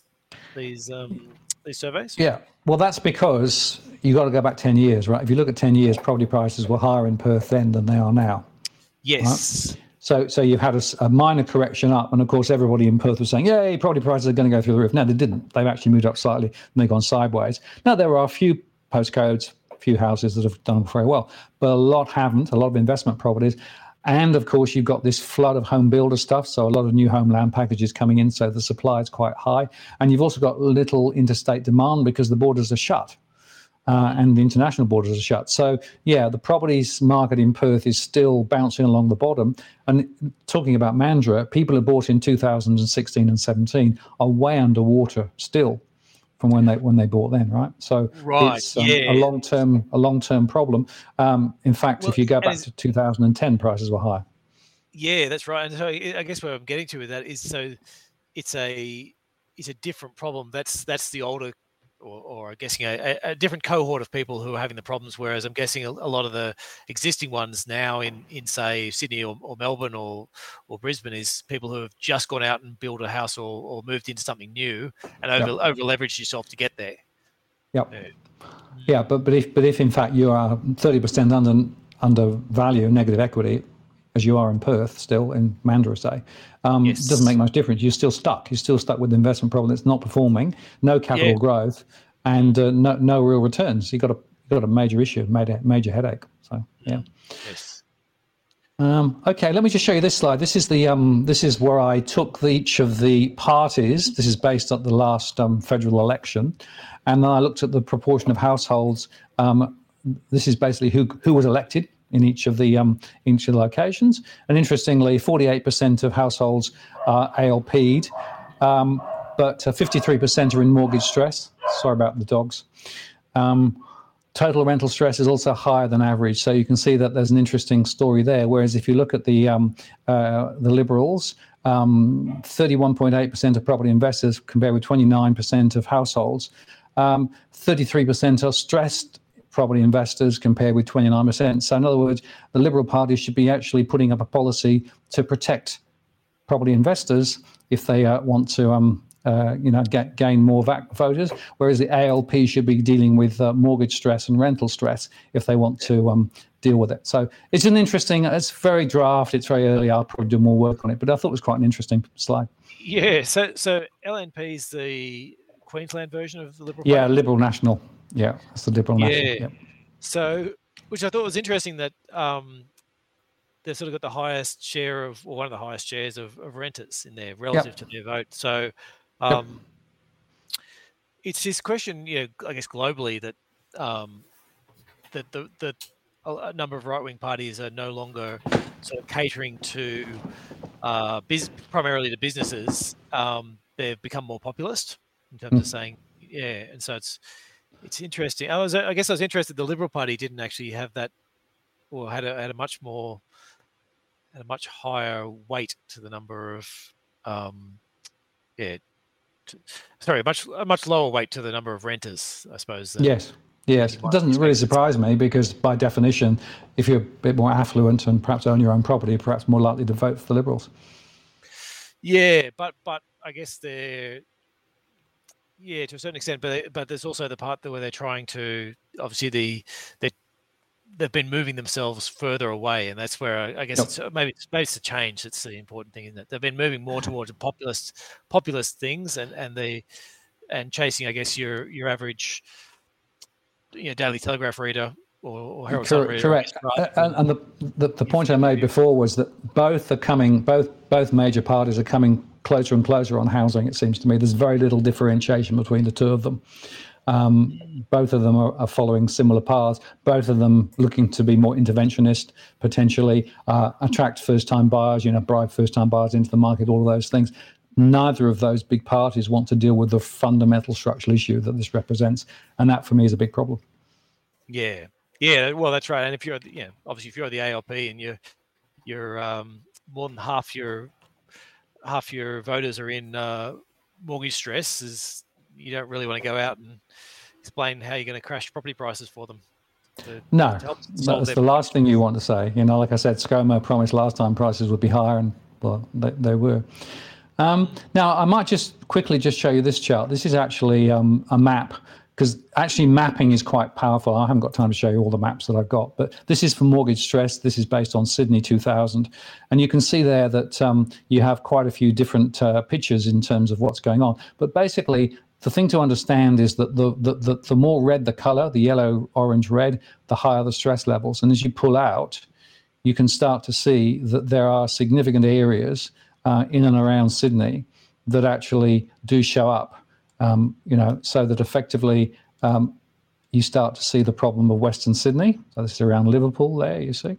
[SPEAKER 3] surveys.
[SPEAKER 2] Yeah, well, that's because you got to go back 10 years, right? If you look at 10 years, property prices were higher in Perth then than they are now.
[SPEAKER 3] Yes.
[SPEAKER 2] Right? So you've had a minor correction up, and of course everybody in Perth was saying, "Yay, property prices are going to go through the roof." No, they didn't. They've actually moved up slightly, and they've gone sideways. Now there are a few postcodes, a few houses that have done very well, but a lot haven't. A lot of investment properties. And of course, you've got this flood of home builder stuff. So a lot of new home land packages coming in. So the supply is quite high. And you've also got little interstate demand because the borders are shut and the international borders are shut. So, yeah, the properties market in Perth is still bouncing along the bottom. And talking about Mandurah, people who bought in 2016 and 17 are way underwater still from when they bought then, right? So it's a long-term problem. In fact, if you go back to 2010, prices were higher.
[SPEAKER 3] Yeah, that's right. And so I guess where I'm getting to with that is, so it's a different problem. That's the older, or I'm guessing a different cohort of people who are having the problems. Whereas I'm guessing a lot of the existing ones now in say Sydney or Melbourne or Brisbane is people who have just gone out and built a house or moved into something new and over leveraged yourself to get there.
[SPEAKER 2] Yep. Yeah, but if in fact you are 30% under value, negative equity, as you are in Perth still, in Mandurah say, it doesn't make much difference. You're still stuck. You're still stuck with the investment problem that's not performing, no capital growth, and no real returns. You've got a major issue, major headache. So yeah.
[SPEAKER 3] Yes.
[SPEAKER 2] Okay, let me just show you this slide. This is where I took each of the parties. This is based on the last federal election, and then I looked at the proportion of households. This is basically who was elected in each of the locations. And interestingly, 48% of households are ALP'd, but 53% are in mortgage stress. Sorry about the dogs. Total rental stress is also higher than average. So you can see that there's an interesting story there. Whereas if you look at the Liberals, 31.8% of property investors compared with 29% of households. 33% are stressed property investors compared with 29%. So in other words, the Liberal Party should be actually putting up a policy to protect property investors if they want to gain more voters, whereas the ALP should be dealing with mortgage stress and rental stress if they want to deal with it. So it's it's very draft, it's very early, I'll probably do more work on it, but I thought it was quite an interesting slide.
[SPEAKER 3] Yeah, so LNP is the Queensland version of the Liberal Party?
[SPEAKER 2] Yeah, Liberal National. Yeah, it's the Liberal National. Yeah.
[SPEAKER 3] So, which I thought was interesting that they've sort of got the highest share of, or one of the highest shares of renters in there relative to their vote. So it's this question, I guess globally that that a number of right-wing parties are no longer sort of catering to primarily to businesses. They've become more populist in terms of saying, and so it's interesting. I guess I was interested the Liberal Party didn't actually have that, or had a much higher weight to the number of a much lower weight to the number of renters, I suppose.
[SPEAKER 2] Yes. It doesn't really surprise me because by definition, if you're a bit more affluent and perhaps own your own property, you're perhaps more likely to vote for the Liberals. Yeah,
[SPEAKER 3] but I guess they're to a certain extent, but there's also the part where they're trying to, obviously they've been moving themselves further away, and that's where I guess maybe it's a change that's the important thing, isn't it? They've been moving more towards populist things and chasing, I guess, your average Daily Telegraph reader or Herald Sun.
[SPEAKER 2] Correct. And the point I made before was that both major parties are coming closer and closer on housing. It seems to me there's very little differentiation between the two of them. Both of them are following similar paths. Both of them looking to be more interventionist, potentially attract first-time buyers, bribe first-time buyers into the market. All of those things. Neither of those big parties want to deal with the fundamental structural issue that this represents, and that for me is a big problem.
[SPEAKER 3] Yeah, well, that's right. And if you're, obviously, if you're the ALP and you're more than half your voters are in mortgage stress, you don't really want to go out and explain how you're going to crash property prices for them.
[SPEAKER 2] No, that's the last thing you want to say. Like I said, ScoMo promised last time prices would be higher, and well, they were. Now, I might just quickly show you this chart. This is actually a map, because actually mapping is quite powerful. I haven't got time to show you all the maps that I've got, but this is for mortgage stress. This is based on Sydney 2000. And you can see there that you have quite a few different pictures in terms of what's going on. But basically, the thing to understand is that the more red the color, the yellow, orange, red, the higher the stress levels. And as you pull out, you can start to see that there are significant areas in and around Sydney that actually do show up. So that effectively you start to see the problem of Western Sydney. So this is around Liverpool there, you see.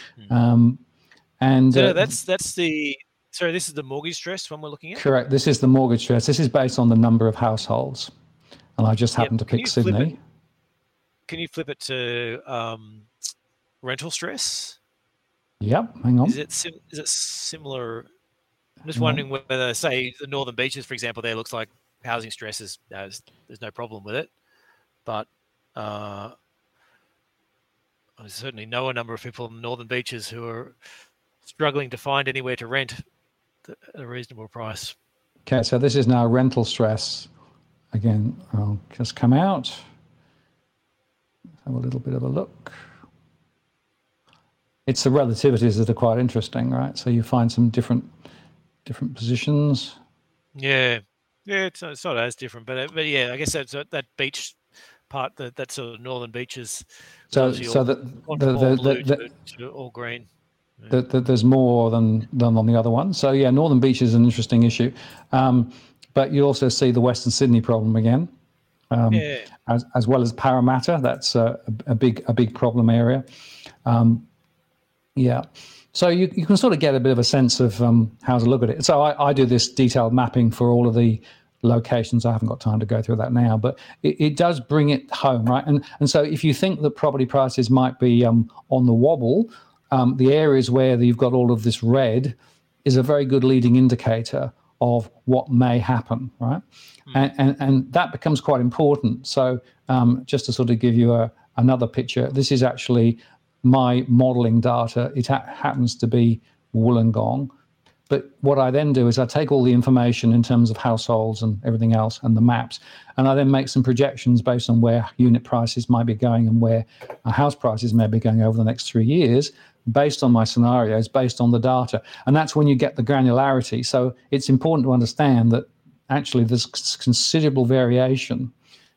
[SPEAKER 3] So this is the mortgage stress one we're looking at?
[SPEAKER 2] Correct. This is the mortgage stress. This is based on the number of households. And I just happened to pick Sydney.
[SPEAKER 3] Can you flip it to rental stress?
[SPEAKER 2] Yep, hang on.
[SPEAKER 3] Is it similar? I'm just wondering whether, say, the Northern Beaches, for example, there looks like housing stress there's no problem with it, but I certainly know a number of people in the Northern Beaches who are struggling to find anywhere to rent at a reasonable price.
[SPEAKER 2] Okay, so this is now rental stress. Again, I'll just come out, have a little bit of a look. It's the relativities that are quite interesting, right? So you find some different positions.
[SPEAKER 3] Yeah, it's not as different, but yeah, I guess that's that beach part, that sort of Northern Beaches.
[SPEAKER 2] So
[SPEAKER 3] all green.
[SPEAKER 2] Yeah. There's more than on the other one. So yeah, Northern Beaches is an interesting issue, but you also see the Western Sydney problem again, as well as Parramatta. That's a big problem area. Yeah. So you can sort of get a bit of a sense of how to look at it. So I do this detailed mapping for all of the locations. I haven't got time to go through that now, but it does bring it home, right? And so if you think that property prices might be on the wobble, the areas where you've got all of this red is a very good leading indicator of what may happen, right? And that becomes quite important. So just to sort of give you another picture, this is actually my modeling data. It happens to be Wollongong. But what I then do is I take all the information in terms of households and everything else and the maps, and I then make some projections based on where unit prices might be going and where house prices may be going over the next 3 years, based on my scenarios, based on the data. And that's when you get the granularity. So it's important to understand that actually there's considerable variation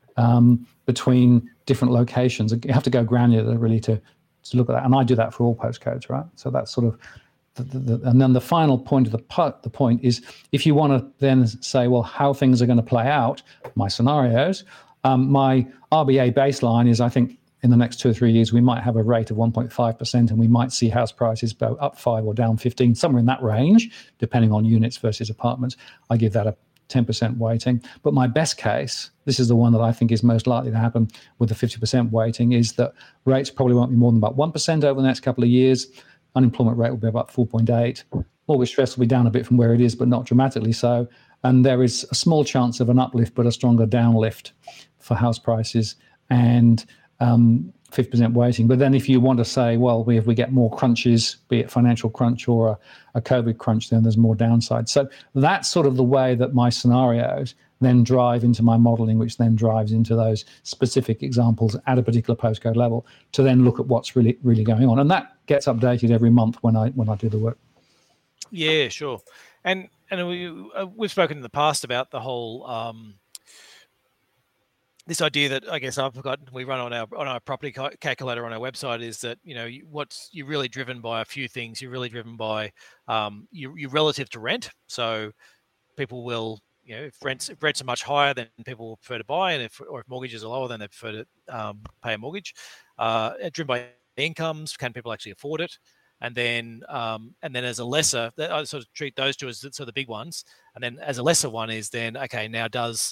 [SPEAKER 2] between different locations. You have to go granular really to look at that. And I do that for all postcodes, right? So that's sort of and then the final point of the point is, if you want to then say, well, how things are going to play out, my scenarios, my RBA baseline is, I think in the next 2 or 3 years, we might have a rate of 1.5%, and we might see house prices go up 5 or down 15, somewhere in that range, depending on units versus apartments. I give that a 10% weighting. But my best case, this is the one that I think is most likely to happen with the 50% weighting, is that rates probably won't be more than about 1% over the next couple of years. Unemployment rate will be about 4.8. Mortgage stress will be down a bit from where it is, but not dramatically so. And there is a small chance of an uplift, but a stronger downlift for house prices, and 50% weighting. But then if you want to say, well, if we get more crunches, be it financial crunch or a COVID crunch, then there's more downside. So that's sort of the way that my scenarios then drive into my modeling, which then drives into those specific examples at a particular postcode level to then look at what's really, really going on. And that gets updated every month when I do the work.
[SPEAKER 3] Yeah, sure. And we've spoken in the past about the whole this idea that I guess I've forgotten we run on our property calculator on our website is that you're really driven by a few things. You're really driven by you're relative to rent. So people will, if rents are much higher, then people will prefer to buy, and if mortgages are lower, then they prefer to pay a mortgage. Driven by incomes, can people actually afford it? And then as a lesser, I sort of treat those two as sort of the big ones. And then as a lesser one is then, okay, now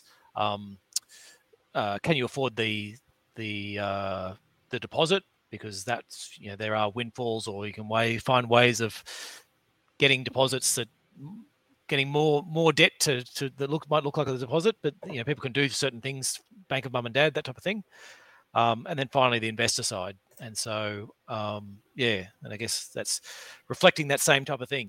[SPEAKER 3] can you afford the deposit? Because that's, there are windfalls, or you can find ways of getting deposits that getting more debt to that might look like a deposit, but people can do certain things, bank of mum and dad, that type of thing. And then finally the investor side. And so, and I guess that's reflecting that same type of thing.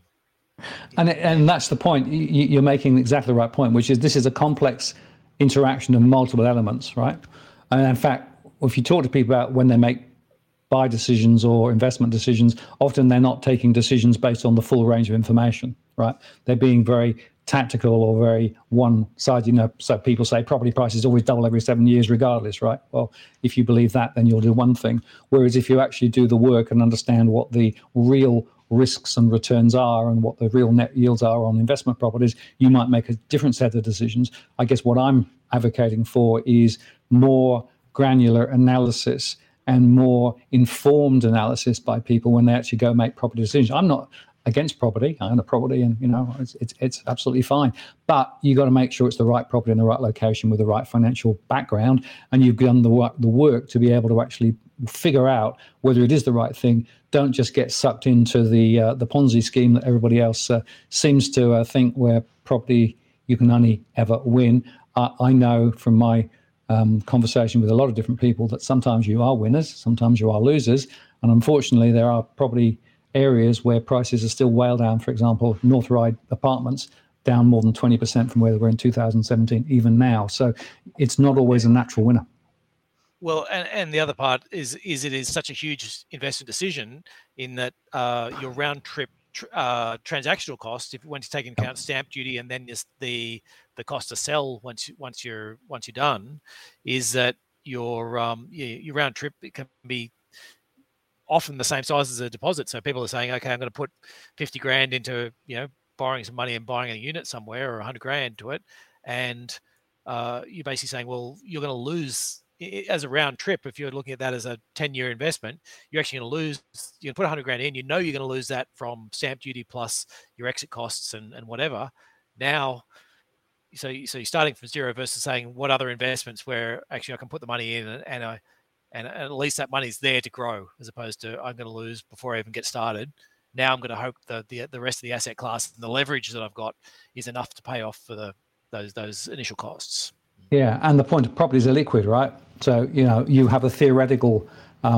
[SPEAKER 2] And that's the point. You're making exactly the right point, which is this is a complex interaction of multiple elements, right? And in fact, if you talk to people about when they make buy decisions or investment decisions, often they're not taking decisions based on the full range of information, right? They're being very tactical or very one-sided. So people say property prices always double every 7 years regardless, right? Well, if you believe that, then you'll do one thing. Whereas if you actually do the work and understand what the real risks and returns are and what the real net yields are on investment properties, you might make a different set of decisions. I guess what I'm advocating for is more granular analysis and more informed analysis by people when they actually go make property decisions. I'm not against property. I own a property, and it's absolutely fine. But you got to make sure it's the right property in the right location with the right financial background, and you've done the work to be able to actually figure out whether it is the right thing. Don't just get sucked into the Ponzi scheme that everybody else seems to think, where property you can only ever win. I know from my conversation with a lot of different people that sometimes you are winners, sometimes you are losers, and unfortunately there are property areas where prices are still way down. For example, North Ryde apartments down more than 20% from where they were in 2017, even now. So it's not always a natural winner.
[SPEAKER 3] Well, and the other part is it is such a huge investment decision in that your round trip transactional cost, if once you take into account stamp duty and then just the cost to sell once you're done, is that your round trip, it can be often the same size as a deposit. So people are saying, okay, I'm going to put 50 grand into borrowing some money and buying a unit somewhere, or 100 grand to it, and you're basically saying, well, you're going to lose as a round trip. If you're looking at that as a 10-year investment, you're actually going to lose. You can put 100 grand in, you're going to lose that from stamp duty plus your exit costs and whatever. Now, so you're starting from zero versus saying, what other investments where actually I can put the money in and at least that money's there to grow, as opposed to I'm going to lose before I even get started. Now I'm going to hope that the rest of the asset class and the leverage that I've got is enough to pay off for those initial costs.
[SPEAKER 2] Yeah, and the point of properties are liquid, right? So you have a theoretical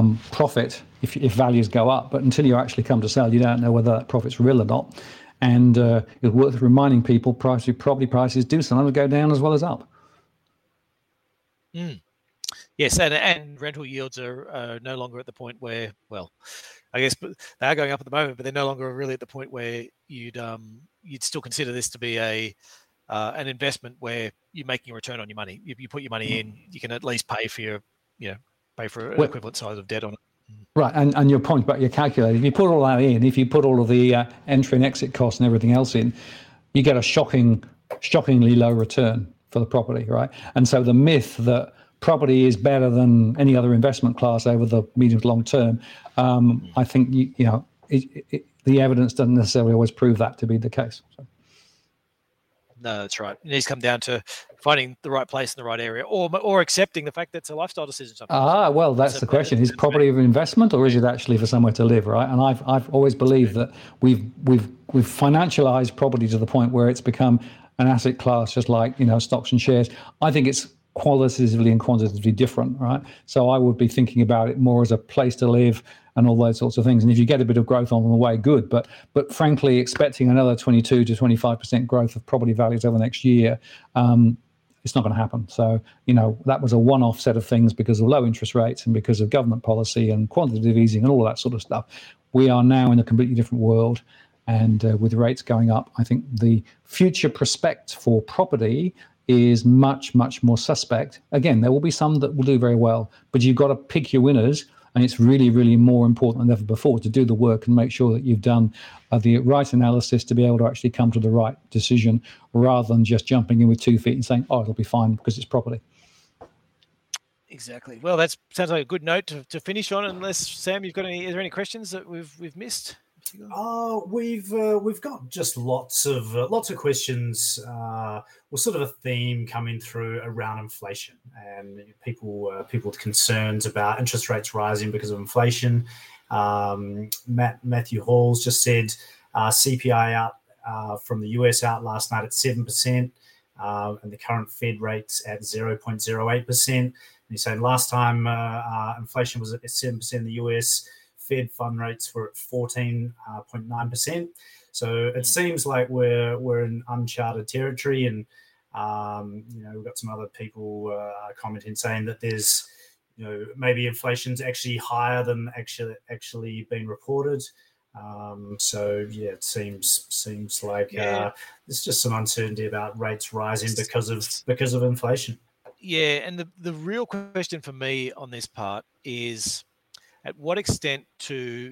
[SPEAKER 2] profit if values go up, but until you actually come to sell, you don't know whether that profit's real or not. And it's worth reminding people, property prices do sometimes go down as well as up.
[SPEAKER 3] Yes, and rental yields are no longer at the point where, well, I guess they are going up at the moment, but they're no longer really at the point where you'd still consider this to be an investment where you're making a return on your money. If you put your money in, you can at least pay for an equivalent size of debt on it.
[SPEAKER 2] Right, and your point about your calculator, if you put all that in, if you put all of the entry and exit costs and everything else in, you get a shockingly low return for the property, right? And so the myth that property is better than any other investment class over the medium to long term, I think the evidence doesn't necessarily always prove that to be the case. So.
[SPEAKER 3] No, that's right. It needs to come down to finding the right place in the right area, or accepting the fact that it's a lifestyle decision sometimes.
[SPEAKER 2] Well, that's the question. Is property an investment, or is it actually for somewhere to live, right? And I've always believed that we've financialized property to the point where it's become an asset class, just like stocks and shares. I think it's qualitatively and quantitatively different, right? So I would be thinking about it more as a place to live and all those sorts of things. And if you get a bit of growth on the way, good. But frankly, expecting another 22 to 25% growth of property values over the next year, it's not going to happen. So, that was a one-off set of things because of low interest rates and because of government policy and quantitative easing and all of that sort of stuff. We are now in a completely different world. And with rates going up, I think the future prospect for property is much, much more suspect. Again, there will be some that will do very well, but you've got to pick your winners. And it's really, really more important than ever before to do the work and make sure that you've done the right analysis to be able to actually come to the right decision, rather than just jumping in with 2 feet and saying, oh, it'll be fine because it's property.
[SPEAKER 3] Exactly. Well, that sounds like a good note to finish on. Unless, Sam, you've got any? Is there any questions that we've missed?
[SPEAKER 1] We've got just lots of questions. Well, sort of a theme coming through around inflation and people concerns about interest rates rising because of inflation. Matthew Hall's just said CPI out from the US out last night at 7%, and the current Fed rate's at 0.08%. And he's saying last time inflation was at 7% in the US, Fed fund rates were at 14.9%. So it seems like we're in uncharted territory, and we've got some other people commenting saying that there's maybe inflation's actually higher than actually been reported. So yeah, it seems like there's just some uncertainty about rates rising because of inflation.
[SPEAKER 3] Yeah, and the real question for me on this part is, at what extent there's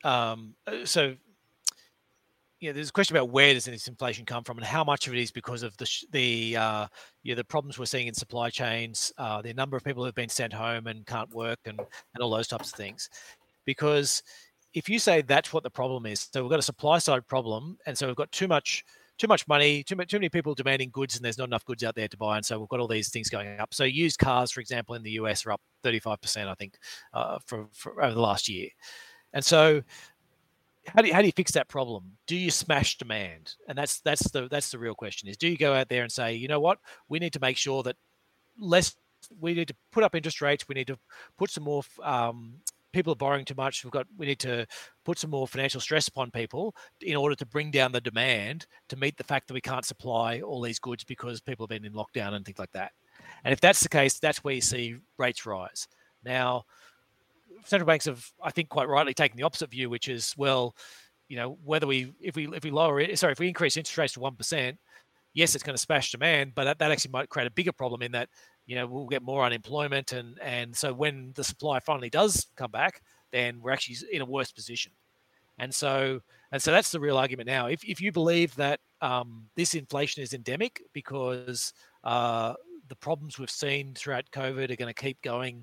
[SPEAKER 3] a question about where does this inflation come from, and how much of it is because of the problems we're seeing in supply chains, the number of people who've been sent home and can't work, and all those types of things. Because if you say that's what the problem is, so we've got a supply side problem, and so we've got too much money, too many people demanding goods, and there's not enough goods out there to buy, and so we've got all these things going up. So used cars, for example, in the US are up 35%, I think, for over the last year. And so, how do you fix that problem? Do you smash demand? And that's the real question: is do you go out there and say, you know what, we need to make sure that we need to put up interest rates, we need to put some more. People are borrowing too much. We need to put some more financial stress upon people in order to bring down the demand to meet the fact that we can't supply all these goods because people have been in lockdown and things like that. And if that's the case, that's where you see rates rise. Now, central banks have, I think, quite rightly taken the opposite view, which is, well, whether if we increase interest rates to 1%, yes, it's going to smash demand, but that actually might create a bigger problem in that, we'll get more unemployment. And so when the supply finally does come back, then we're actually in a worse position. And so that's the real argument now. If you believe that this inflation is endemic because the problems we've seen throughout COVID are going to keep going,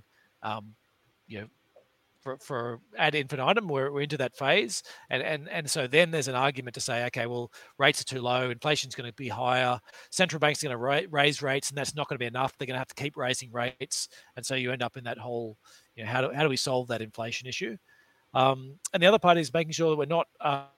[SPEAKER 3] for ad infinitum, we're into that phase, and so then there's an argument to say, okay, well, rates are too low, inflation's going to be higher, central banks are going to raise rates, and that's not going to be enough. They're going to have to keep raising rates, and so you end up in that whole, how do we solve that inflation issue? And the other part is making sure that we're not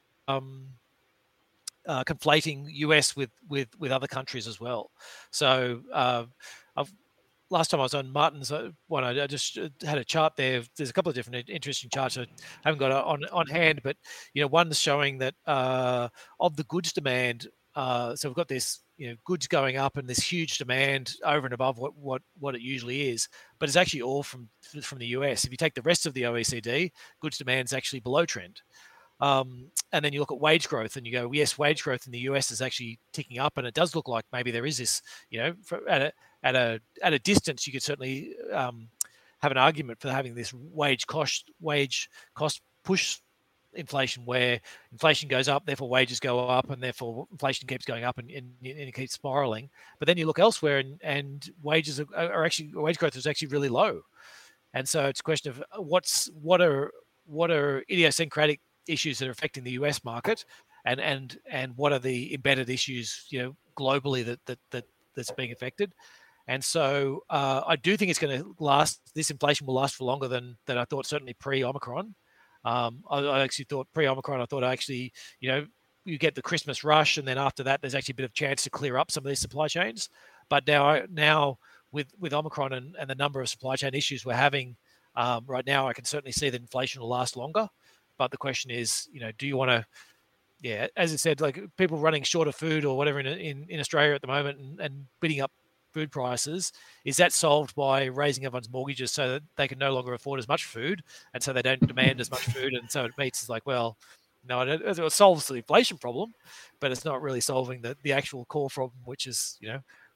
[SPEAKER 3] conflating US with other countries as well. So last time I was on Martin's one, I just had a chart there. There's a couple of different interesting charts. I haven't got it on hand, but one's showing that of the goods demand. So we've got this goods going up and this huge demand over and above what it usually is, but it's actually all from the US. If you take the rest of the OECD, goods demand is actually below trend. And then you look at wage growth and you go, yes, wage growth in the US is actually ticking up, and it does look like maybe there is this, at a distance, you could certainly have an argument for having this wage cost push inflation, where inflation goes up, therefore wages go up, and therefore inflation keeps going up and it keeps spiraling. But then you look elsewhere, and wages are actually, wage growth is actually really low, and so it's a question of what are idiosyncratic issues that are affecting the US market, and what are the embedded issues globally that's being affected. And so I do think it's going to last. This inflation will last for longer than I thought, certainly pre-Omicron. I actually thought pre-Omicron, you get the Christmas rush, and then after that, there's actually a bit of chance to clear up some of these supply chains. But now with Omicron and the number of supply chain issues we're having right now, I can certainly see that inflation will last longer. But the question is, do you want to, as I said, like people running short of food or whatever in Australia at the moment and bidding up food prices, is that solved by raising everyone's mortgages so that they can no longer afford as much food, and so they don't demand as much food, and so it meets, it's like, well, no, it solves the inflation problem, but it's not really solving the actual core problem, which is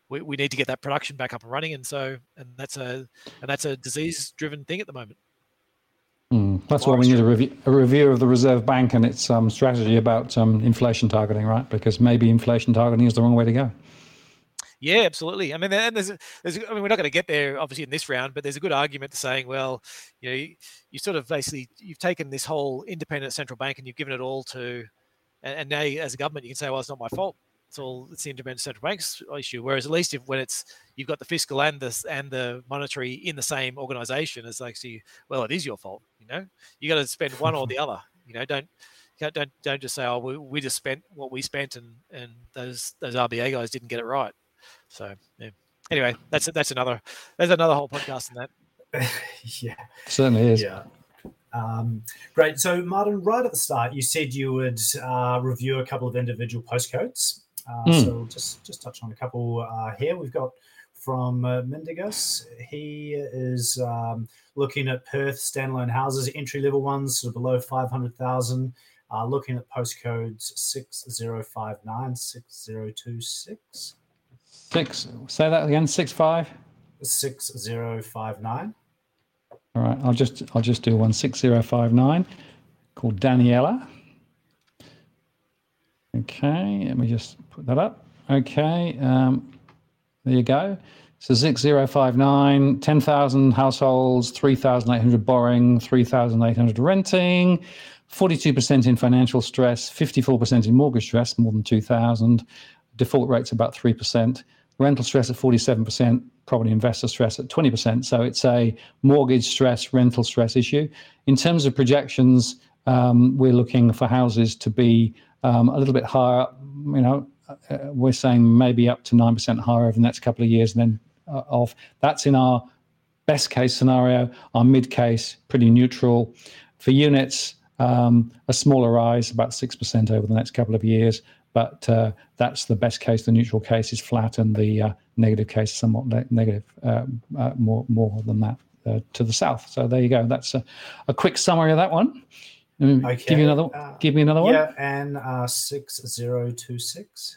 [SPEAKER 3] we need to get that production back up and running, and that's a disease-driven thing at the moment.
[SPEAKER 2] That's why we need a review of the Reserve Bank and its strategy about inflation targeting, right? Because maybe inflation targeting is the wrong way to go.
[SPEAKER 3] Yeah, absolutely. I mean, and we're not going to get there obviously in this round, but there's a good argument to saying, well, you sort of basically you've taken this whole independent central bank and you've given it all to, and now as a government you can say, well, it's not my fault. It's the independent central bank's issue. Whereas at least when you've got the fiscal and the monetary in the same organisation, it's actually, well, it is your fault. You got to spend one or the other. Don't just say, oh, we just spent what we spent, and those RBA guys didn't get it right. So yeah. Anyway, there's another whole podcast in that.
[SPEAKER 1] Yeah,
[SPEAKER 2] certainly is.
[SPEAKER 1] Yeah. Great. So Martin, right at the start, you said you would review a couple of individual postcodes. So we'll just touch on a couple here. We've got from Mindigus. He is looking at Perth standalone houses, entry-level ones, sort of below 500,000, looking at postcodes 6059, 6026.
[SPEAKER 2] Say that again, 65?
[SPEAKER 1] 6059.
[SPEAKER 2] All right, I'll just do one 6059 called Daniela. Okay, let me just put that up. Okay, there you go. So 6059, 10,000 households, 3,800 borrowing, 3,800 renting, 42% in financial stress, 54% in mortgage stress, more than 2,000. Default rate's about 3%. Rental stress at 47%, property investor stress at 20%. So it's a mortgage stress, rental stress issue. In terms of projections, we're looking for houses to be a little bit higher. We're saying maybe up to 9% higher over the next couple of years. And then that's in our best case scenario. Our mid case, pretty neutral. For units, a smaller rise, about 6% over the next couple of years. But that's the best case. The neutral case is flat, and the negative case is somewhat negative, more than that to the south. So there you go. That's a quick summary of that one.
[SPEAKER 1] Okay.
[SPEAKER 2] Give me another one.
[SPEAKER 1] Yeah, and 6026.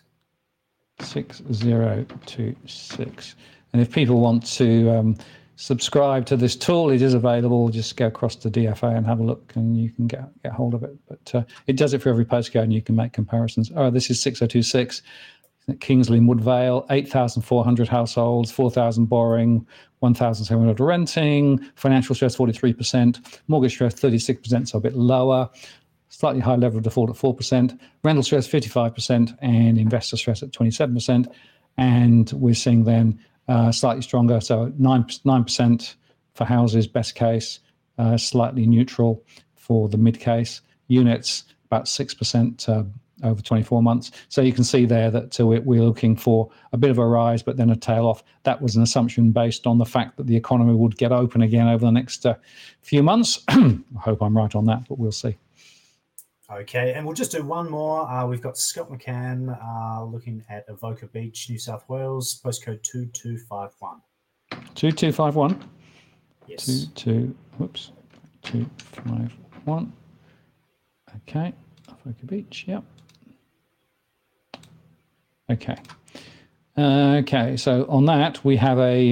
[SPEAKER 2] 6026. And if people want to subscribe to this tool, it is available. Just go across to DFA and have a look, and you can get hold of it. But it does it for every postcode, and you can make comparisons. Oh, this is 6026. Kingsley Woodvale, 8,400 households, 4,000 borrowing, 1,700 renting, financial stress 43%, mortgage stress 36%, so a bit lower, slightly high level of default at 4%, rental stress 55%, and investor stress at 27%. And we're seeing then slightly stronger, so 9% for houses, best case, slightly neutral for the mid case. Units, about 6% over 24 months. So you can see there that we're looking for a bit of a rise, but then a tail off. That was an assumption based on the fact that the economy would get open again over the next few months. I hope I'm right on that, but we'll see.
[SPEAKER 1] Okay, and we'll just do one more. We've got Scott McCann looking at Avoca Beach, New South Wales, postcode 2251.
[SPEAKER 2] 2251?
[SPEAKER 1] Yes.
[SPEAKER 2] 251. Okay, Avoca Beach, yep. Okay. Okay, so on that, we have a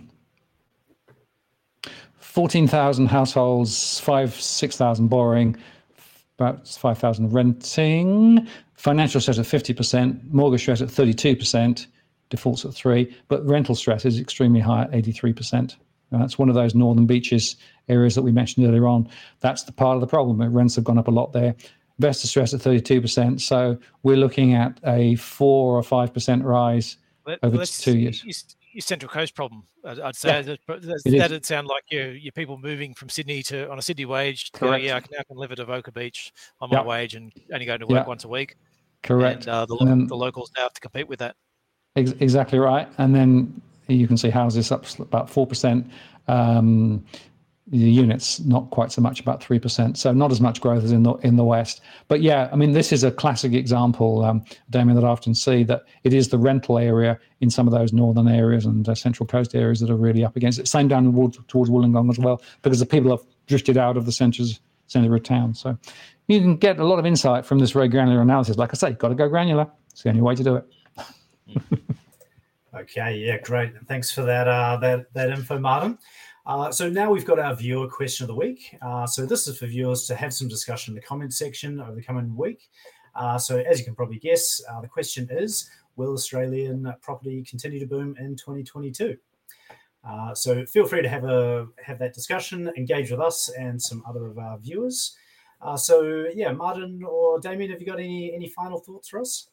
[SPEAKER 2] 14,000 households, 6,000 borrowing, about 5,000 renting, financial stress at 50%, mortgage stress at 32%, defaults at 3%, but rental stress is extremely high at 83%. And that's one of those northern beaches areas that we mentioned earlier on. That's the part of the problem. Rents have gone up a lot there. Investor stress at 32%. So we're looking at a 4 or 5% rise over 2 years.
[SPEAKER 3] Your Central Coast problem, I'd say.
[SPEAKER 2] Yeah,
[SPEAKER 3] That'd sound like your people moving from Sydney on a Sydney wage. I can live at Avoca Beach on my wage and only go to work once a week.
[SPEAKER 2] Correct.
[SPEAKER 3] And the locals now have to compete with that.
[SPEAKER 2] Exactly right. And then you can see houses up about 4%. The units not quite so much, about 3%. So not as much growth as in the West. But yeah, I mean, this is a classic example, Damien, that I often see, that it is the rental area in some of those northern areas and Central Coast areas that are really up against it. Same down towards Wollongong as well, because the people have drifted out of the centre of town. So you can get a lot of insight from this very granular analysis. Like I say, got to go granular. It's the only way to do it.
[SPEAKER 1] Okay, yeah, great. Thanks for that that info, Martin. So now we've got our viewer question of the week. So this is for viewers to have some discussion in the comment section over the coming week. So as you can probably guess, the question is, will Australian property continue to boom in 2022? So feel free to have that discussion, engage with us and some other of our viewers. So yeah, Martin or Damien, have you got any final thoughts for us?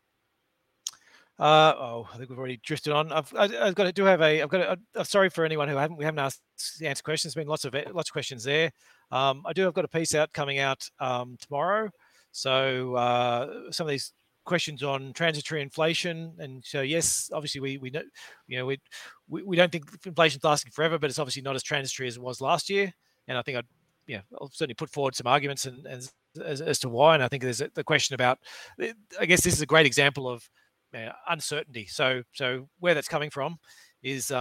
[SPEAKER 3] I think we've already drifted on. Sorry for anyone who we haven't asked the answer questions. There's been lots of questions there. I've got a piece coming out tomorrow. So some of these questions on transitory inflation, and so yes, obviously we know, we don't think inflation's lasting forever, but it's obviously not as transitory as it was last year. And I think I'll certainly put forward some arguments and as to why. And I think there's the question about, I guess this is a great example of uncertainty. So where that's coming from is,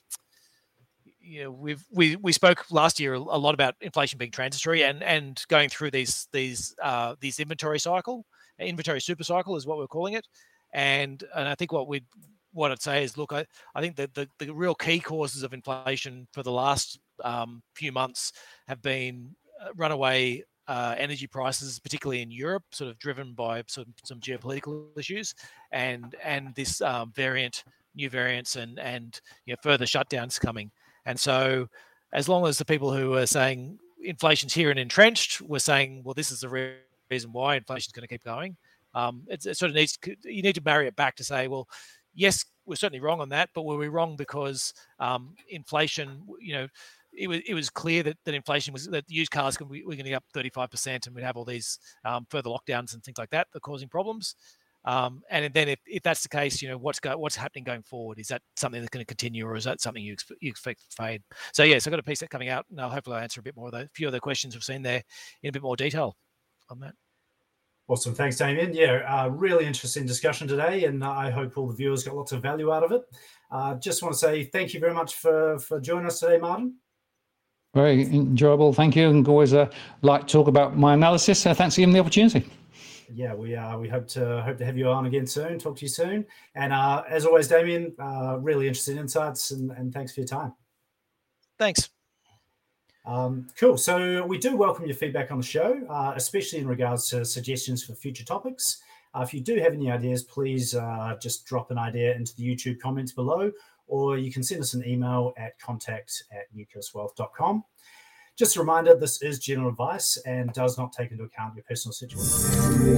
[SPEAKER 3] we spoke last year a lot about inflation being transitory and going through these inventory super cycle is what we're calling it. And I think what I'd say is, look, I think that the real key causes of inflation for the last few months have been runaway energy prices, particularly in Europe, sort of driven by some geopolitical issues, and this new variants, and further shutdowns coming. And so, as long as the people who are saying inflation's here and entrenched were saying, well, this is the reason why inflation's going to keep going, it sort of you need to marry it back to say, well, yes, we're certainly wrong on that, but were we wrong because inflation, it was clear that inflation was, that used cars were going to get up 35%, and we'd have all these further lockdowns and things like that are causing problems. And then if that's the case, what's happening going forward? Is that something that's going to continue, or is that something you expect to fade? So yes, I've got a piece coming out, and hopefully I'll answer a few of the questions we've seen there in a bit more detail on that.
[SPEAKER 1] Awesome. Thanks, Damien. Yeah, really interesting discussion today, and I hope all the viewers got lots of value out of it. Just want to say thank you very much for joining us today, Martin.
[SPEAKER 2] Very enjoyable. Thank you. And always like to talk about my analysis. So thanks for giving me the opportunity.
[SPEAKER 1] Yeah, we hope to have you on again soon. Talk to you soon. And as always, Damien, really interesting insights, and thanks for your time.
[SPEAKER 3] Thanks.
[SPEAKER 1] Cool. So we do welcome your feedback on the show, especially in regards to suggestions for future topics. If you do have any ideas, please just drop an idea into the YouTube comments below, or you can send us an email at contact@nucleuswealth.com. Just a reminder, this is general advice and does not take into account your personal situation.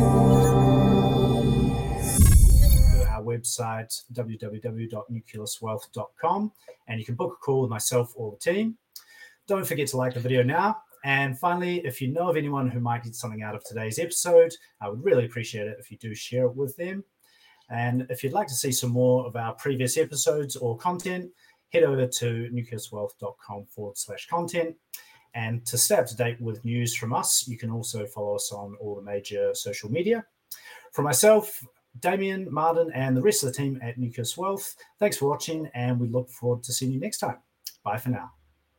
[SPEAKER 1] Our website, www.nucleuswealth.com, and you can book a call with myself or the team. Don't forget to like the video now. And finally, if you know of anyone who might get something out of today's episode, I would really appreciate it if you do share it with them. And if you'd like to see some more of our previous episodes or content, head over to nucleuswealth.com/content. And to stay up to date with news from us, you can also follow us on all the major social media. For myself, Damien, Martin, and the rest of the team at Nucleus Wealth, thanks for watching, and we look forward to seeing you next time. Bye for now.